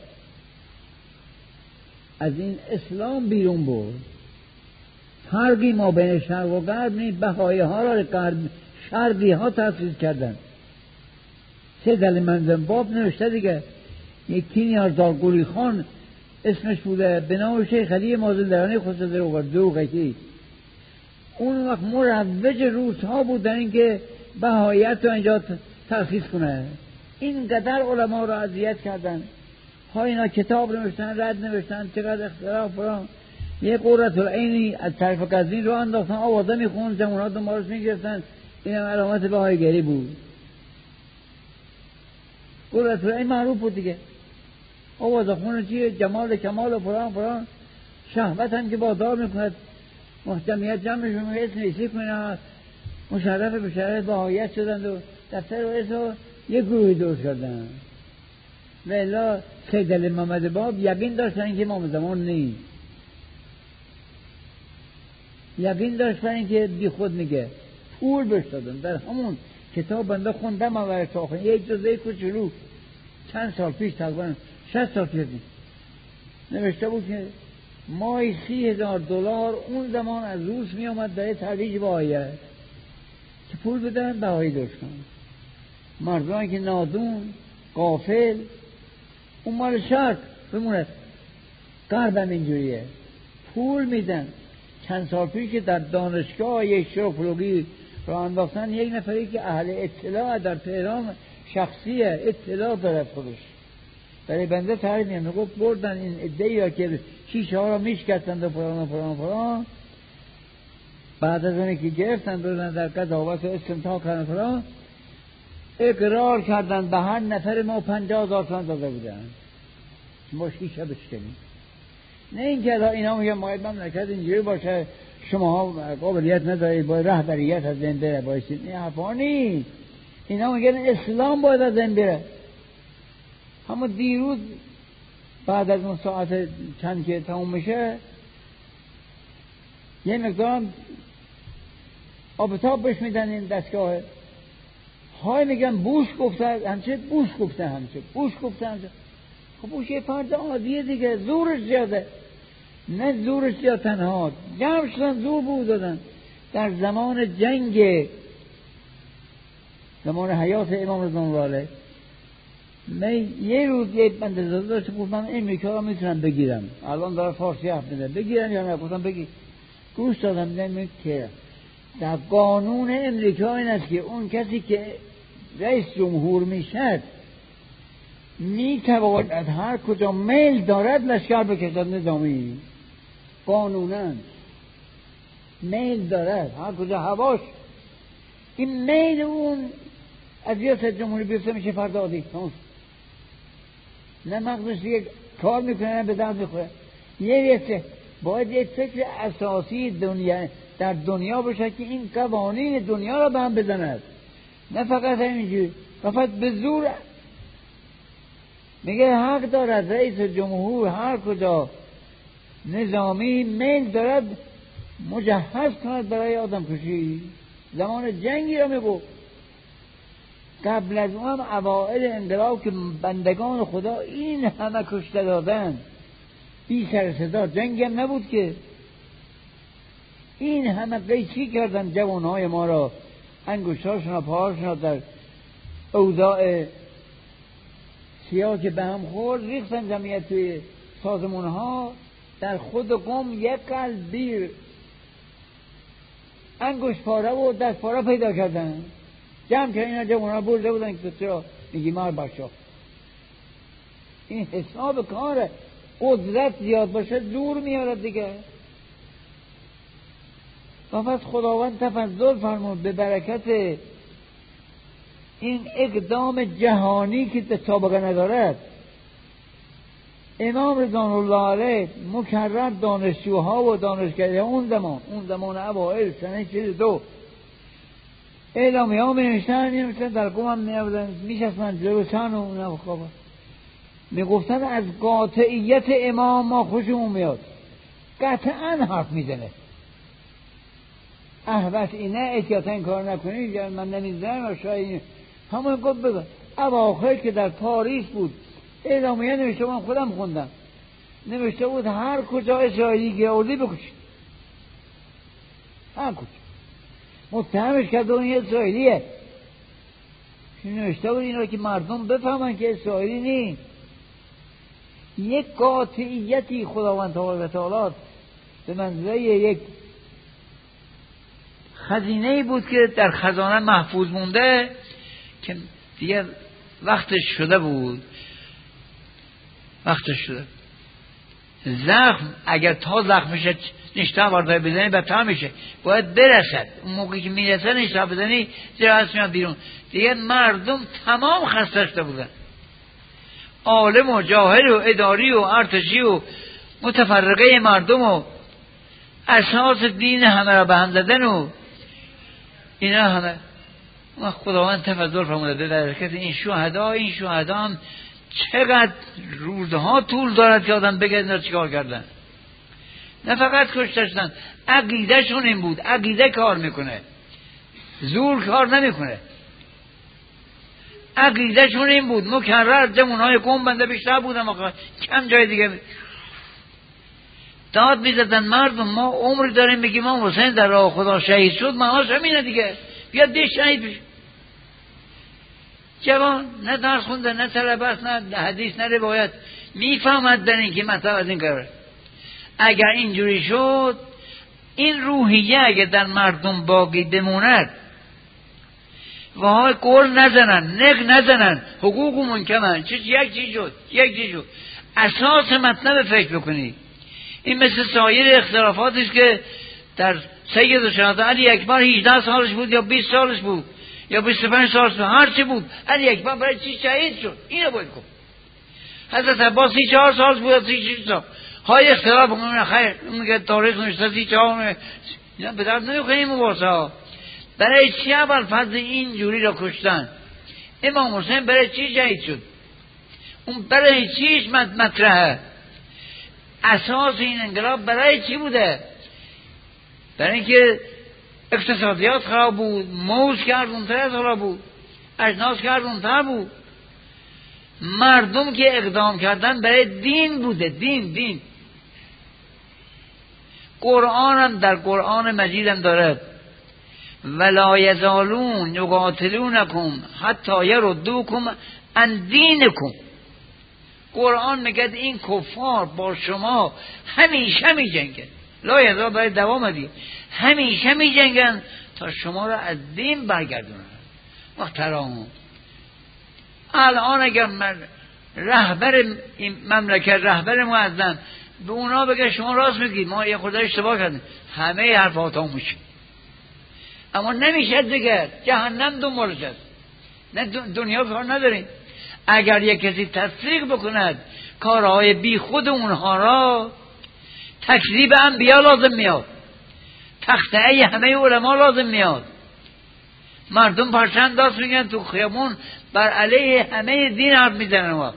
A: از این اسلام بیرون برد؟ فرقی ما بین شرق و غرب نیست. بهایی ها را غرب شرقی ها تأسیس کردن. سه دل منظم باب نوشته دیگه، یکی نیازدار گوری خان اسمش بوده، به نام شیخ علی مازندرانی خودش در آورد دوغکی. اون وقت مروج روس ها بود در اینکه بهاییت رو اینجا تأسیس کنه. این قدر علما را اذیت کردن، ها اینا کتاب نوشتن، رد نوشتن، چقدر اختلاف فرام. یه قرة العینی از طرف قزوین رو انداختن، آوازه میخوند، جمعونات دنبالش میگرفتن، این هم علامت بهاییگری بود. قرة العین معروف بود دیگه، آوازه خونه چیه، جمال کمال و فرام فرام. شهوت هم که بازار میکند، محکمیت جمعشون میگه اسم ایسی کنه، مشرف به شرف بهاییت شدند و دفتر و اسم یک گروهی دور شدن. و الا سید علی محمد باب یقین داشتن که امام زمان نیست، یقین داشتن که بی خود میگه، پول بهش دادن. در همون کتاب بنده خوندم اول تا یک جزء کوچولو چند سال پیش، تقریبا شصت سال پیش نوشته بود که ماهی سی هزار دلار اون زمان از روس می آمد برای ترویج بهاییت که پول بدن بهایی داشتن. مردانی که نادون غافل، اون مال شرق بمونه، غرب هم اینجوریه، پول میدن. چند سال پیش که در دانشگاه یک شوفلوگی را انداختن، یک نفری که اهل اطلاع در تهران شخصیه، اطلاع دارد خودش، برای بنده تعریف میگم، میگفت بردن این ادعی را که شیشه ها را میشکستند و فران و فران و فران، بعد از اونی که گرفتن بردن در قضاوت و استمتاع کردن فران، اقرار کردن به هر نفر ما پنجاه هزار تومان داده بودن ما شیشه بشکنیم. نه این که اینا میگن باید مملکت اینجوری باشه، شما ها قابلیت ندارید، باید رهبریت از این بره، باید این حرفا نیست. اینا میگن اسلام باید از این بره. همون دیروز
B: بعد از اون ساعت چند که تموم میشه یه مقدار آبتاب بهش میدن این دستگاه های میگن بوش گفته همچه بوش گفته همچه بوش گفته همچه. خب بوش یه فرد عادیه دیگه، زورش زیاده. نه زورش زیاد تنها جمع شدن زور بود دادن. در زمان جنگ زمان حیات امام رضوان الله علیه من یه روز یه بنده زاده داشت گفت من امریکا رو میتونم بگیرم، الان داره فارسی حرف میزنه، بگیرم یا نه؟ گفتم بگیر. گوش دادم دیدم که در قانون امریکا این است که اون کسی که رئیس جمهور میشد میتواند هر کجا میل دارد لشکر بکشد نظامی. قانونا میل دارد هر کجا هواش این میل اون از ریاست جمهوری بیفته میشه فرد عادی. نه مغزش یک کار میکنه نه به درد میخوره. یه ریاست باید یک فکر اساسی دنیا در دنیا باشه که این قوانین دنیا را به هم بزند، نه فقط همینجوری فقط به زور. میگه حق دارد رئیس جمهور هر کجا نظامی میل دارد مجهز کند برای آدم کشی. زمان جنگی را میگو. قبل از اون هم اوائل انقلاب که بندگان خدا این همه کشته دادن بی سر صدا، جنگ هم نبود که این همه قیچی کردن جوانهای ما را، انگشتاشون و پاهاشون در اوضاع سیاه که به هم خورد ریختن جمعیت توی سازمان ها. در خود قوم یک قلبیر انگشت پاره و دست پاره پیدا کردن، جمع که اینا جوان ها برده بودن که چرا میگی مار باشا. این حساب کاره. قدرت زیاد باشه دور میارد دیگه. و پس خداوند تفضل فرمود به برکت این اقدام جهانی که سابقه ندارد. امام رضوان الله علیه مکرر دانشجوها و دانشگاهی اون زمان اون زمان اوائل سنه چیز دو اعلامی ها می نوشتن می نوشتن در قوم هم می نوشتن می شستن جلوسان و اون خوابه می گفتن از قاطعیت امام ما خوشمون میاد. قطعا حرف می زنه. احبت اینه احتیاطا این کار نکنید یا من نمیزنم و شاید همون گفت بگن. اواخر که در پاریس بود اعلامیه نوشته من خودم خوندم نوشته بود هر کجا اسرائیلی گردی بکشید، هر کجا متهمش کرده اون اسرائیلیه. نوشته بود اینا که مردم بفهمن که اسرائیلی نیست. یک قاطعیتی خداوند تعالی به منزله یک خزینه‌ای بود که در خزانه محفوظ مونده که دیگه وقتش شده بود. وقتش شده. زخم اگر تا زخمش نشته وارد بزنی بدتر میشه. باید برسد. اون موقعی که میرسه نشته بزنی زیر از میاد بیرون. دیگه مردم تمام خسته شده بودن. عالم و جاهل و اداری و ارتشی و متفرقه مردم و اساس دین همه را به هم زدن و اینا همه. خداوند تفضل فرموده در حرکت این شهدا. این شهدا هم چقدر روزها طول دارد که آدم بگه اینا چیکار کردن. نه فقط کشتشتن، عقیده شون این بود. عقیده کار میکنه، زور کار نمیکنه. عقیده شون این بود. مکرر جمعونهای قوم بنده بیشتر بودن مقا. کم جای دیگه داد میزدن مردم. ما عمری داریم بگیم ما حسین در راه خدا شهید شد، معناش همینه دیگه. بیا دیش شهید بشه. جوان نه درس خونده نه طلبه است نه حدیث نه روایت، میفهمد در این که مطلب از این قراره. اگر اینجوری شد این روحیه اگر در مردم باقی بموند و های قول نزنن نق نزنن حقوقمون کمن چه یک چی شد یک چی شد اساس مطلب فکر بکنید. این مثل سایر اختلافاتی است که در سید الشهدا علی اکبر هجده سالش بود یا بیست سالش بود یا بیست و پنج سالش بود، هر چی بود علی اکبر برای چی شهید شد اینو باید گفت. حضرت عباس سی و چهار سال بود یا سی و شش سال های اختلاف کنون خیر اون که تاریخ نوشته سی و چهار اینا به درد نمیخوره. این مباحثه ها برای چی اول فرض این جوری را کشتن؟ امام حسین برای چی شهید شد؟ اون برای چیش مطرحه؟ اساس این انقلاب برای چی بوده؟ برای اینکه اقتصادیات خراب بود، موز کرد اونتر از خراب بود، اجناس کرد اونتر بود. مردم که اقدام کردن برای دین بوده، دین دین. قرآن هم در قرآن مجید هم داره ولا یزالون یقاتلونکم حتی یردوکم عن دینکم. قرآن میگه این کفار با شما همیشه می جنگن، لا یزال برای دوام دی، همیشه می جنگن تا شما را از دین برگردونن. محترم الان اگر من رهبر این مملکت، رهبر معظم به اونا بگه شما راست میگید ما یه خدا اشتباه کردیم، همه حرفاتون میشه. اما نمیشه دیگه، جهنم دنبالش است، نه دنیا کار نداریم. اگر یک کسی تصدیق بکند کارهای بی خود اونها را، تکذیب انبیا لازم میاد، تخطئه همه علما لازم میاد. مردم پرچم داست میگن تو خیابون بر علیه همه دین حرف میزنن.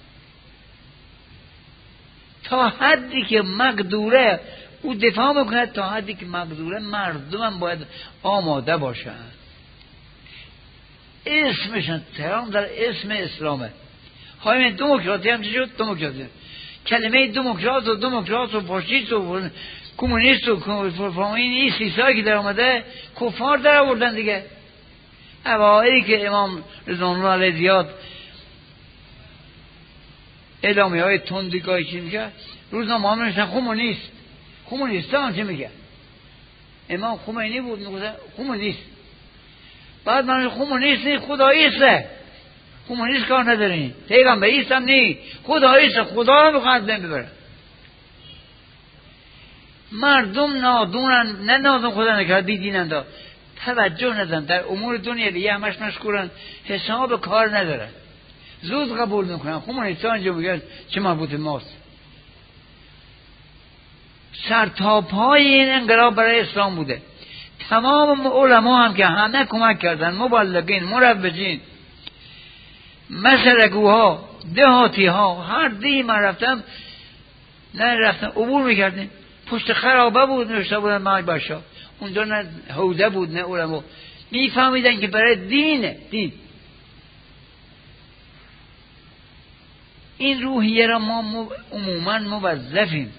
B: تا حدی که مقدوره او دفاع میکنه، تا حدی که مقدوره مردم هم باید آماده باشن. اسمشن تهران در اسم اسلامه. های دموکراسی هم چی شد؟ دموکراسی. کلمه دموکرات و دموکرات و فاشیست و کمونیست و فامین این سیسایی که در آمده کفار در آوردن دیگه. اوائلی که امام رضوان الله علیه زیاد اعلامی های تندگاهی چی میگه، روزنامه ها میشن کمونیست، کمونیست ها چی میگه؟ امام خمینی بود میگه کمونیست. بعد من کمونیست نی خداییسته، کمونیست کار ندارین، پیغمبریست هم نی، خداییسته، خدا رو بخواد بین ببره. مردم نادونن، نه نادون خدا نکرد، بی دینن دا توجه ندن در امور دنیا دیگه، همش مشغولن، حساب کار ندارن، زود قبول میکنن. کمونیست ها اینجا میگن چه مربوط ماست؟ سرتاپای این انقلاب برای اسلام بوده. تمام علما هم که همه کمک کردن، مبلغین، مروجین، مسلکوها، دهاتی ها، هر دی من رفتم نه رفتم عبور میکردیم، پشت خرابه بود نوشته بودن مای باشا، اونجا نه حوزه بود نه علما، میفهمیدن که برای دینه، دین. این روحیه را ما عموما موظفیم.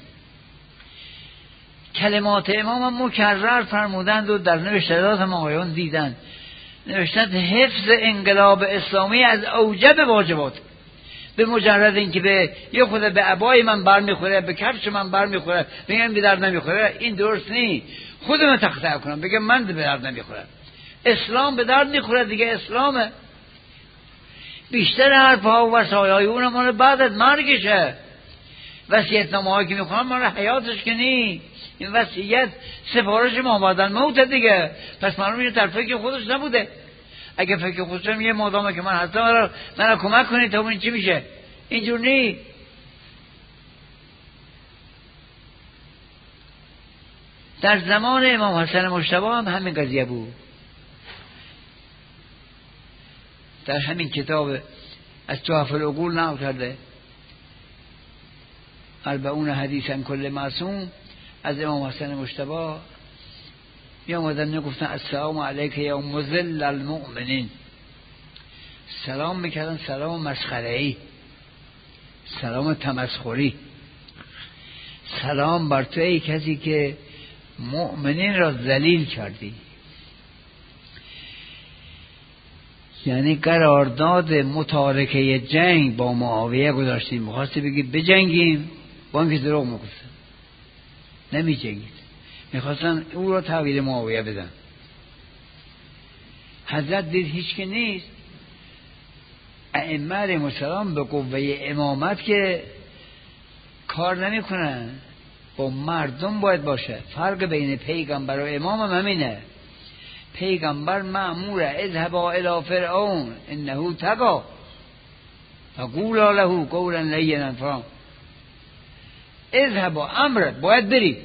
B: کلمات امام هم مکرر فرمودند و در نوشته‌هات هم آقایان دیدن، نوشتند حفظ انقلاب اسلامی از اوجب واجبات. به مجرد اینکه به یه خود به عبای من بر میخوره، به کفش من بر میخوره، بگم به درد نمیخوره، این درست نیست. خودم تقطع کنم بگم من به درد نمیخوره. اسلام به درد میخوره دیگه، اسلامه. بیشتر حرفها و وصایای اون مال بعد از مرگشه. وصیت‌نامه هایی که میخوام مال حیاتش که نی. این وصیت سفارش ما بعدن موت دیگه، پس معلوم میشه در فکر خودش نبوده. اگه فکر خودشم یه مادامه که من حتی من من کمک کنید تا این چی میشه، اینجور نی. در زمان امام حسن مجتبی هم همین قضیه بود. در همین کتاب از تحف العقول نقل کرده اربعون حدیثا کل معصوم از امام حسن مجتبی می آمدن میگفتن السلام علیک یا مذل المؤمنین. سلام میکردن سلام مسخره‌ای، سلام تمسخری، سلام بر تو ای کسی که مؤمنین را ذلیل کردی. یعنی قرارداد متارکه جنگ با معاویه گذاشتیم، می‌خواستی بگی بجنگیم، با اینکه دروغ میگفتن نمی جنگید، میخواستن او را تحویل معاویه بدن. حضرت دید هیچ که نیست، ائمه علیهم السلام به قوه امامت که کار نمی کنن، با مردم باید باشه. فرق بین پیغمبر و امام هم همینه. پیغمبر مأموره اذهبا الی فرعون انه طغی فقولا له قولا لینا فرام. اذهبا امر باید برید،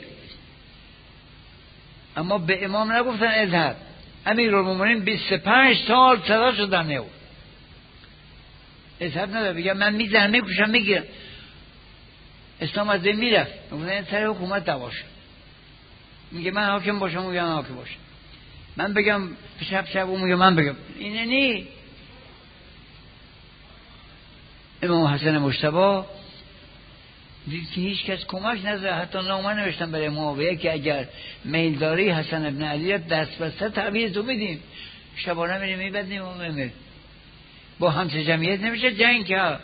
B: اما به امام نگفتن اذهب. امیرالمومنین بیست و پنج سال صدا شدن نو. حساب نداره، بگم من میزنم میکشم میگیرم. اسلام از این میرفت، میگه سر حکومت دعوا شد، میگه من حاکم باشم، میگم حاکم باشم، من بگم شب شب اون میگه من بگم. اینه نی. امام حسن مجتبی دید که هیچ کس کمک نذاره، حتی نامه نوشتن برای معاویه که اگر میل داری حسن ابن علی را دست بسته تعویض تو بدیم، شبانه میریم میبدیم و میمیر. با همچه جمعیت نمیشه جنگ کرد.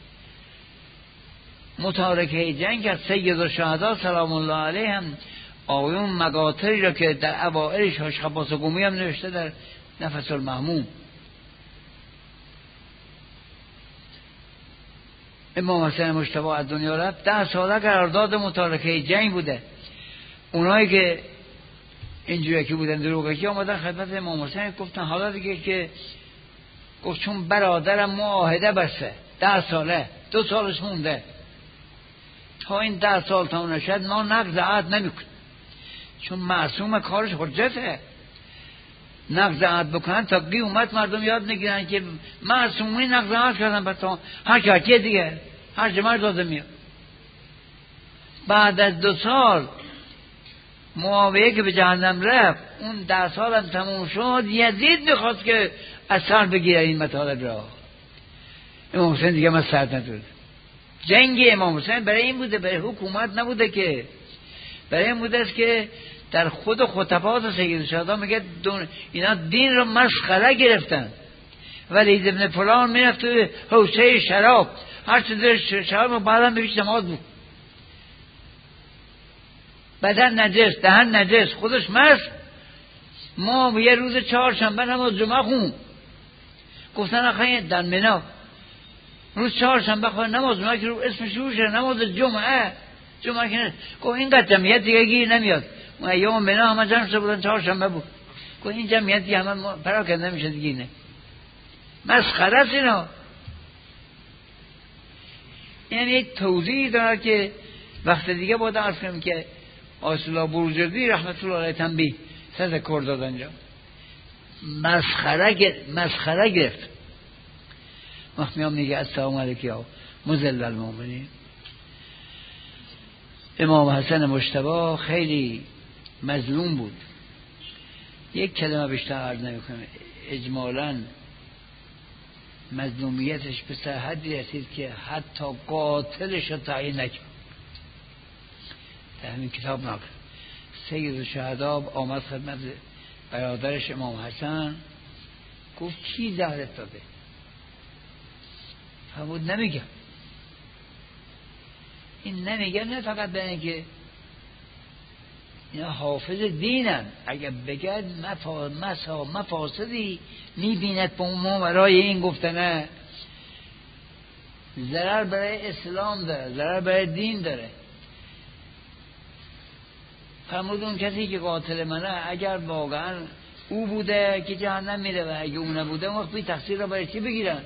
B: متارکه جنگ از سید الشهدا سلام الله علیه هم آیون مقاطعی را که در اوائلش هاش خباس و گومی هم نوشته در نفس المهموم. امام حسن مجتبی از دنیا رفت، ده ساله قرارداد متارکه جنگ بوده. اونایی که اینجوری که بودن دروغکی آمدن خدمت امام حسن گفتن حالا دیگه که گفت چون برادرم معاهده بسته ده ساله، دو سالش مونده، تا این ده سال تا نشد ما نقض عهد نمیکنیم، چون معصوم کارش حجته. نقض عهد بکنن تا قیامت مردم یاد میگیرن که معصومی نقض عهد کردن، بعد تا هر چاکیه دیگه هر جمعه داده میاد. بعد از دو سال معاویه که به جهنم رفت، اون ده سال هم تموم شد، یزید میخواست که از سر بگیره این مطالب را. امام حسین دیگه من سر نداد. جنگ امام حسین برای این بوده، برای حکومت نبوده، که برای این بوده است که در خود خطبات سید الشهدا میگه اینا دین رو مسخره گرفتن. ولید ابن فلان میرفت توی حوزه شراب، هر چه در شراب بعدم بهش نماز بود، بدن نجس، دهن نجس، خودش مست. ما یه روز چهارشنبه نماز جمعه خون، گفتن آخه در منا روز چهارشنبه خواهد نماز جمعه که رو اسمش روشه نماز جمعه جمعه که گفت اینقدر جمعیت دیگه گیر نمیاد. ما ایام منا همه جمع شده بودن، چهارشنبه بود، گفت این جمعیت دیگه همه پراکنده نمیشه دیگه. نه مسخره است اینا. یعنی یک توضیح داره که وقت دیگه باید عرض کنم که آیت الله بروجردی رحمت الله علیه تنبیه تذکر داد اینجا. مسخره مسخره گرفت. وقت میام میگه السلام علیکم یا مذل المؤمنین. امام حسن مجتبی خیلی مظلوم بود. یک کلمه بیشتر عرض نمیکنم. اجمالاً مظلومیتش به سر حدی رسید که حتی قاتلش رو تعیین نکرد. در همین کتاب نقل سید الشهدا آمد خدمت برادرش امام حسن، گفت کی زهرت داده؟ فرمود نمیگم. این نمیگم نه فقط به اینکه اینا حافظ دینن، اگر بگد مسا مفاسدی میبیند با ما برای این گفتنه، ضرر برای اسلام داره، ضرر برای دین داره. فرمود اون کسی که قاتل منه اگر واقعا او بوده که جهنم میره و اگه اون نبوده اون وقت بی تقصیر را برای چی بگیرن؟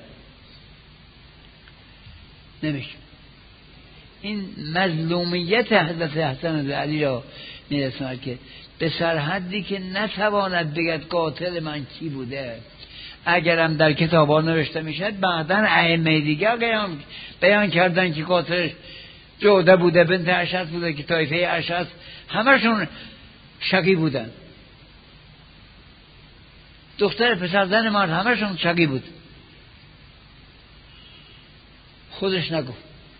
B: نمیشه. این مظلومیت حضرت حسن علی را میرساند که به سرحدی که نتواند بگد قاتل من کی بوده. اگرم در کتابا نوشته میشد بعداً ائمه دیگر بیان, بیان کردن که قاتلش جوده بوده، بنت اشعث بوده که طایفه اشعث همشون شقی بودن، دختر پسر زن مرد همشون شقی بود. خودش نگفت.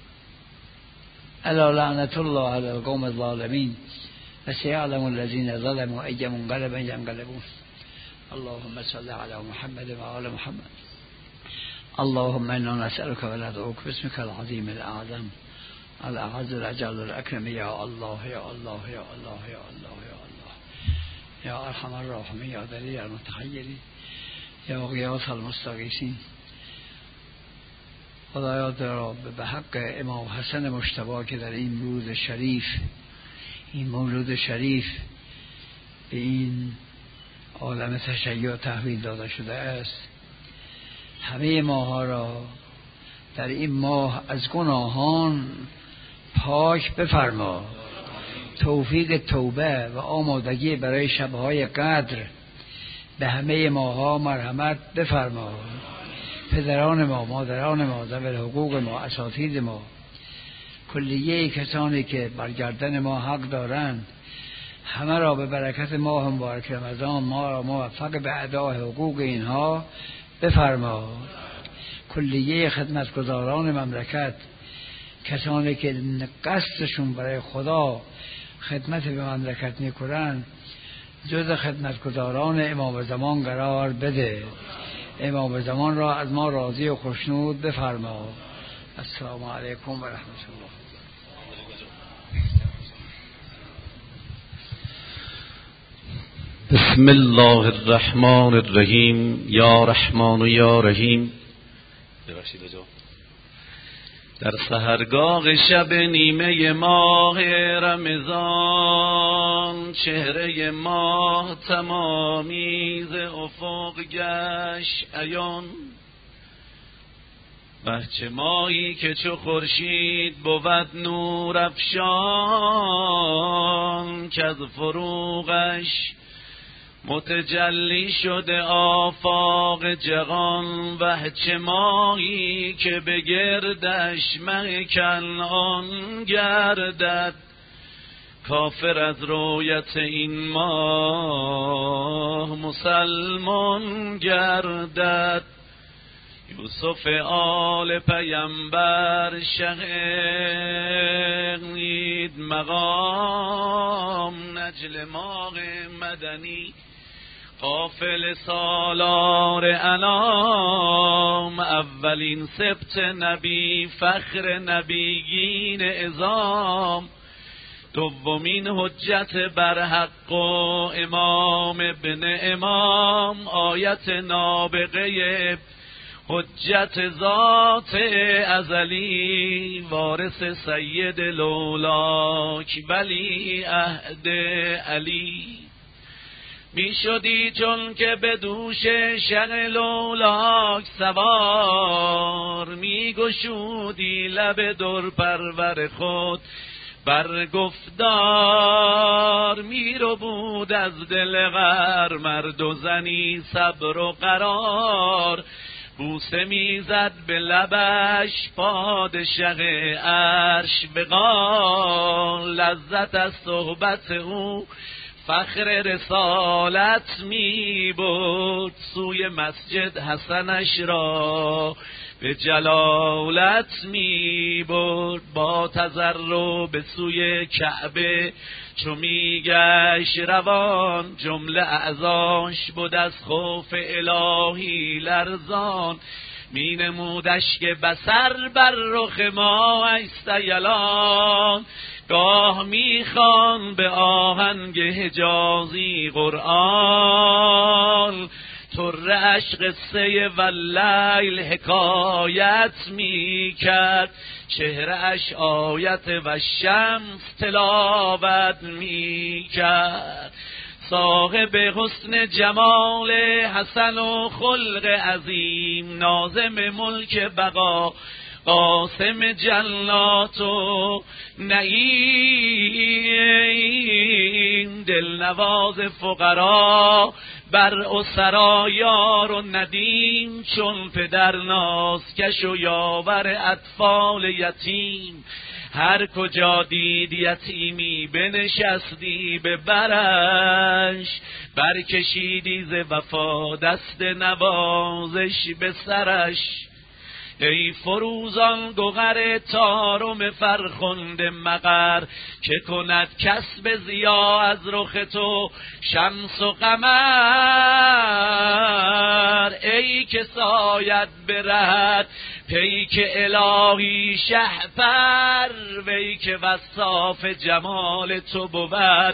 B: الا لعنت الله علی القوم الظالمین و سیعلم الذین ظلموا ای منقلب ینقلبون. اللهم صل علی محمد و آل محمد. اللهم انا نسألك و ندعوك باسمك العظیم الاعظم الاعز الاجل الاکرم یا الله یا الله یا الله یا الله یا الله یا ارحم الراحمین یا دلیل المتحیرین یا غیاث المستغیثین. خدایا در به حق امام حسن مجتبی که در این روز شریف، این مولود شریف به این عالم تشیع تحویل داده شده است، همه ماها را در این ماه از گناهان پاک بفرما، توفیق توبه و آمادگی برای شبهای قدر به همه ماها مرحمت بفرما.
A: پدران ما، مادران ما، ذوی حقوق ما، اساتید ما، کلیه کسانی که بر گردن ما حق دارند، همه را به برکت ماه مبارک رمضان ما را موفق به ادای حقوق اینها بفرما. کلیه خدمتگزاران مملکت، کسانی که قصدشون برای خدا خدمت به مملکت میکنن، جز خدمتگزاران امام زمان قرار بده. امام زمان را از ما راضی و خوشنود بفرما. السلام علیکم و رحمت الله.
C: بسم الله الرحمن الرحیم. یا رحمان و یا رحیم. در سحرگاه شب نیمه ماه رمضان، چهره ماه تمامی ز افق گشت عیان. بهچه ماهی که چو خورشید بود نور افشان، که از فروغش متجلی شده آفاق جهان. بهچه ماهی که به گردش مه کنعان گردد، کافر از رویت این ماه مسلمان گردد. یوسف آل پیمبر شهید مقام، نجل ماه مدنی قافل سالار انام. اولین سبت نبی فخر نبیین عظام، دومین حجت برحق و امام ابن امام. آیت نابغه حجت ذات ازلی، وارث سید لولاک ولی عهد علی. می شدی چون که به دوش شق لولاک سوار، می گشودی لب در پرور خود بر گفتار. می رو بود از دل غر مرد و زنی صبر و قرار. بوسه میزد به لبش پادشه عرش بقال. لذت از صحبت او فخر رسالت می بود، سوی مسجد حسنش را به جلالت می برد. با تضرع به سوی کعبه چو می گشت روان، جمله اعضاش بود از خوف الهی لرزان. می نمودش که بصر بر رخ ما ایستیلان، گاه می خوان به آهنگ حجازی قرآن. طره اش قصه واللیل حکایت می کرد، چهره اش آیت و شمس تلاوت می کرد. صاحب حسن جمال حسن و خلق عظیم، ناظم ملک بقا قاسم جنات و نعیم. دلنواز فقرا بر اسرا یار و ندیم، چون پدر نازکش و یاور اطفال یتیم. هر کجا دید یتیمی بنشستی به برش، برکشیدی ز وفا دست نوازش به سرش. ای فروزان گوهر طارم فرخنده مقر، که کند کسب ضیا از رخ تو شمس و قمر. ای که ساید برهد پیک الهی شهپر، وی که وصاف جمال تو بود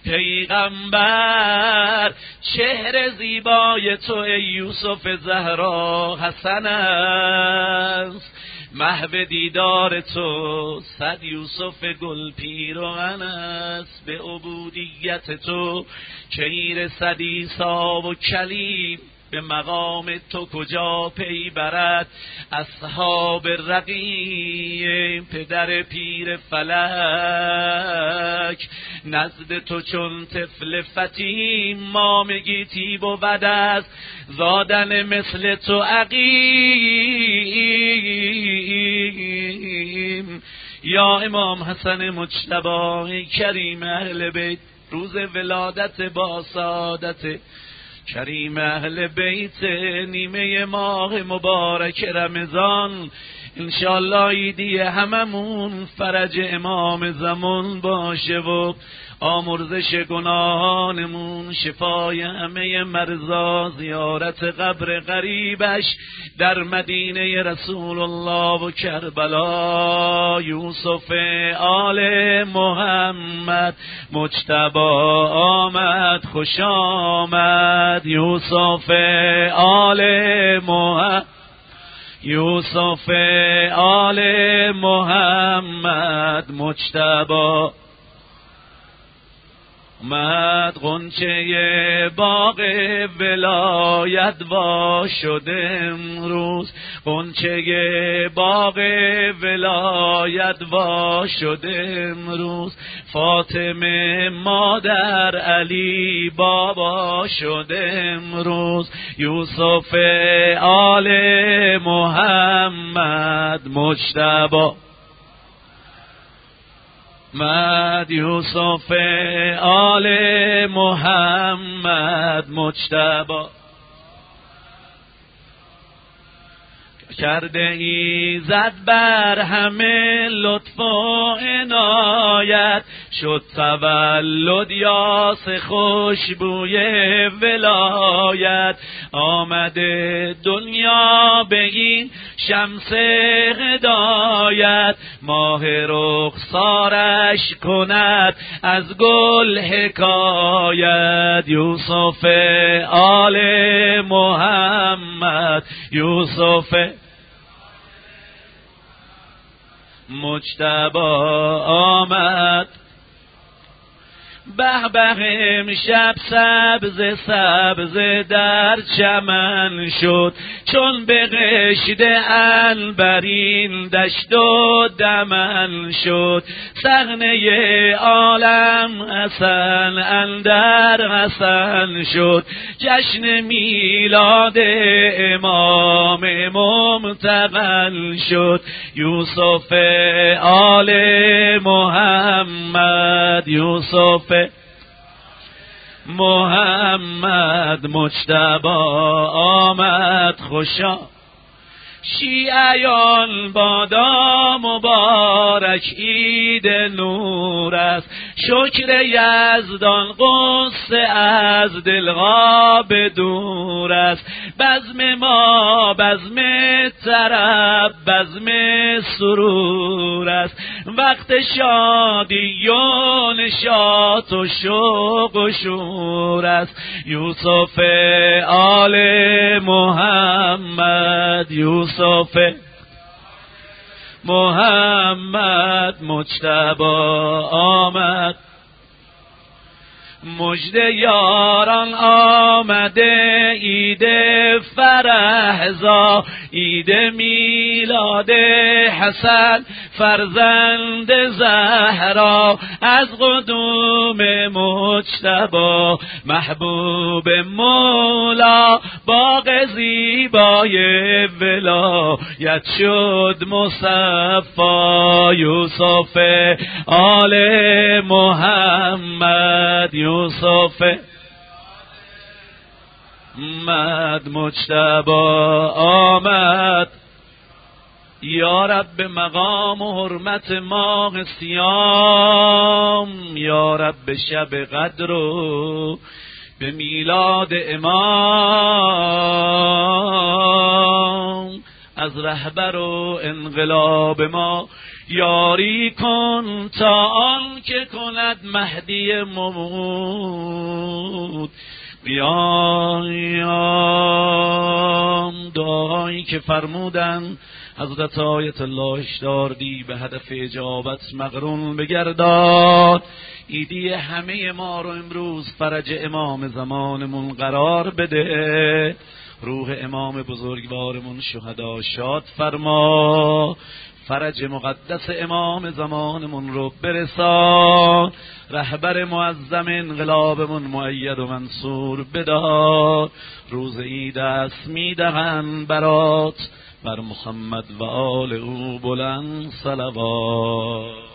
C: پیغمبر. چهره زیبای تو ای یوسف زهرا حسن است، محو دیدار تو صد یوسف گل پیرهن است. به عبودیت تو که رسد عیسی و کلیم، به مقام تو کجا پی برد. اصحاب رقیم پدر پیر فلک، نزد تو چون طفل فتیم ما میگیتی بود است، زادن مثل تو عقیم. یا امام حسن مجتبی کریم اهل بیت، روز ولادت با سعادت کریم اهل بیت، نیمه ماه مبارک رمضان، انشالله ایدی هممون فرج امام زمان باشه و آمرزش گناهانمون، شفای همه مرضا، زیارت قبر غریبش در مدینه رسول الله و کربلا. یوسف آل محمد مجتبی آمد، خوش آمد. یوسف آل محمد، یوسف آل محمد مجتبی آمد. غنچه باغ ولایت وا شده امروز، غنچه باغ ولایت وا شده امروز. فاطمه مادر علی بابا شده امروز. یوسف آل محمد مجتبی مد. یوسف آل محمد مجتبی کرده ای زد بر همه لطف و عنایت، شد تولد یاس خوشبوی ولایت. آمده دنیا به این شمس هدایت، ماه رخسارش کند از گل حکایت. یوسف آل محمد، یوسف مجتبی آمد. به به امشب سبز سبز در چمن شد، چون به قشد عنبرین دشت و دمن شد. صحنه عالم حسن اندر حسن شد، جشن میلاد امام ممتقن شد. یوسف آل محمد، یوسف محمد مجتبی آمد، خوشا. شیعیان بادا مبارک عید نور است، شکر یزدان قصه از دلغاب دور است. بزم ما بزم طرب بزم سرور است، وقت شادی و نشاط و شوق و شور است. یوسف آل محمد، یوسف محمد مجتبی آمد. مژده یاران آمده عید فرحزا، عید میلاد حسن فرزند زهرا. از قدوم مجتبی محبوب مولا، باغ زیبای ولایت شد مصفا. یوسف آل محمد، یوسف محمد مجتبی آمد. یا رب مقام و حرمت ماه سیام، یا رب شب قدر و به میلاد امام. از رهبر و انقلاب ما یاری کن، تا آن که کند مهدی موعود. بیایم دعایی که فرمودن حضرت آیت الله اشتاردی به هدف اجابت مقرون بگرداد. ایدی همه ما رو امروز فرج امام زمانمون قرار بده. روح امام بزرگوارمون شهدا شاد فرما، فرج مقدس امام زمانمون رو برسان، رهبر معظم انقلابمون مؤید و منصور بدار، روز عید است میدهن برات، بر محمد و آل او بلند صلوات.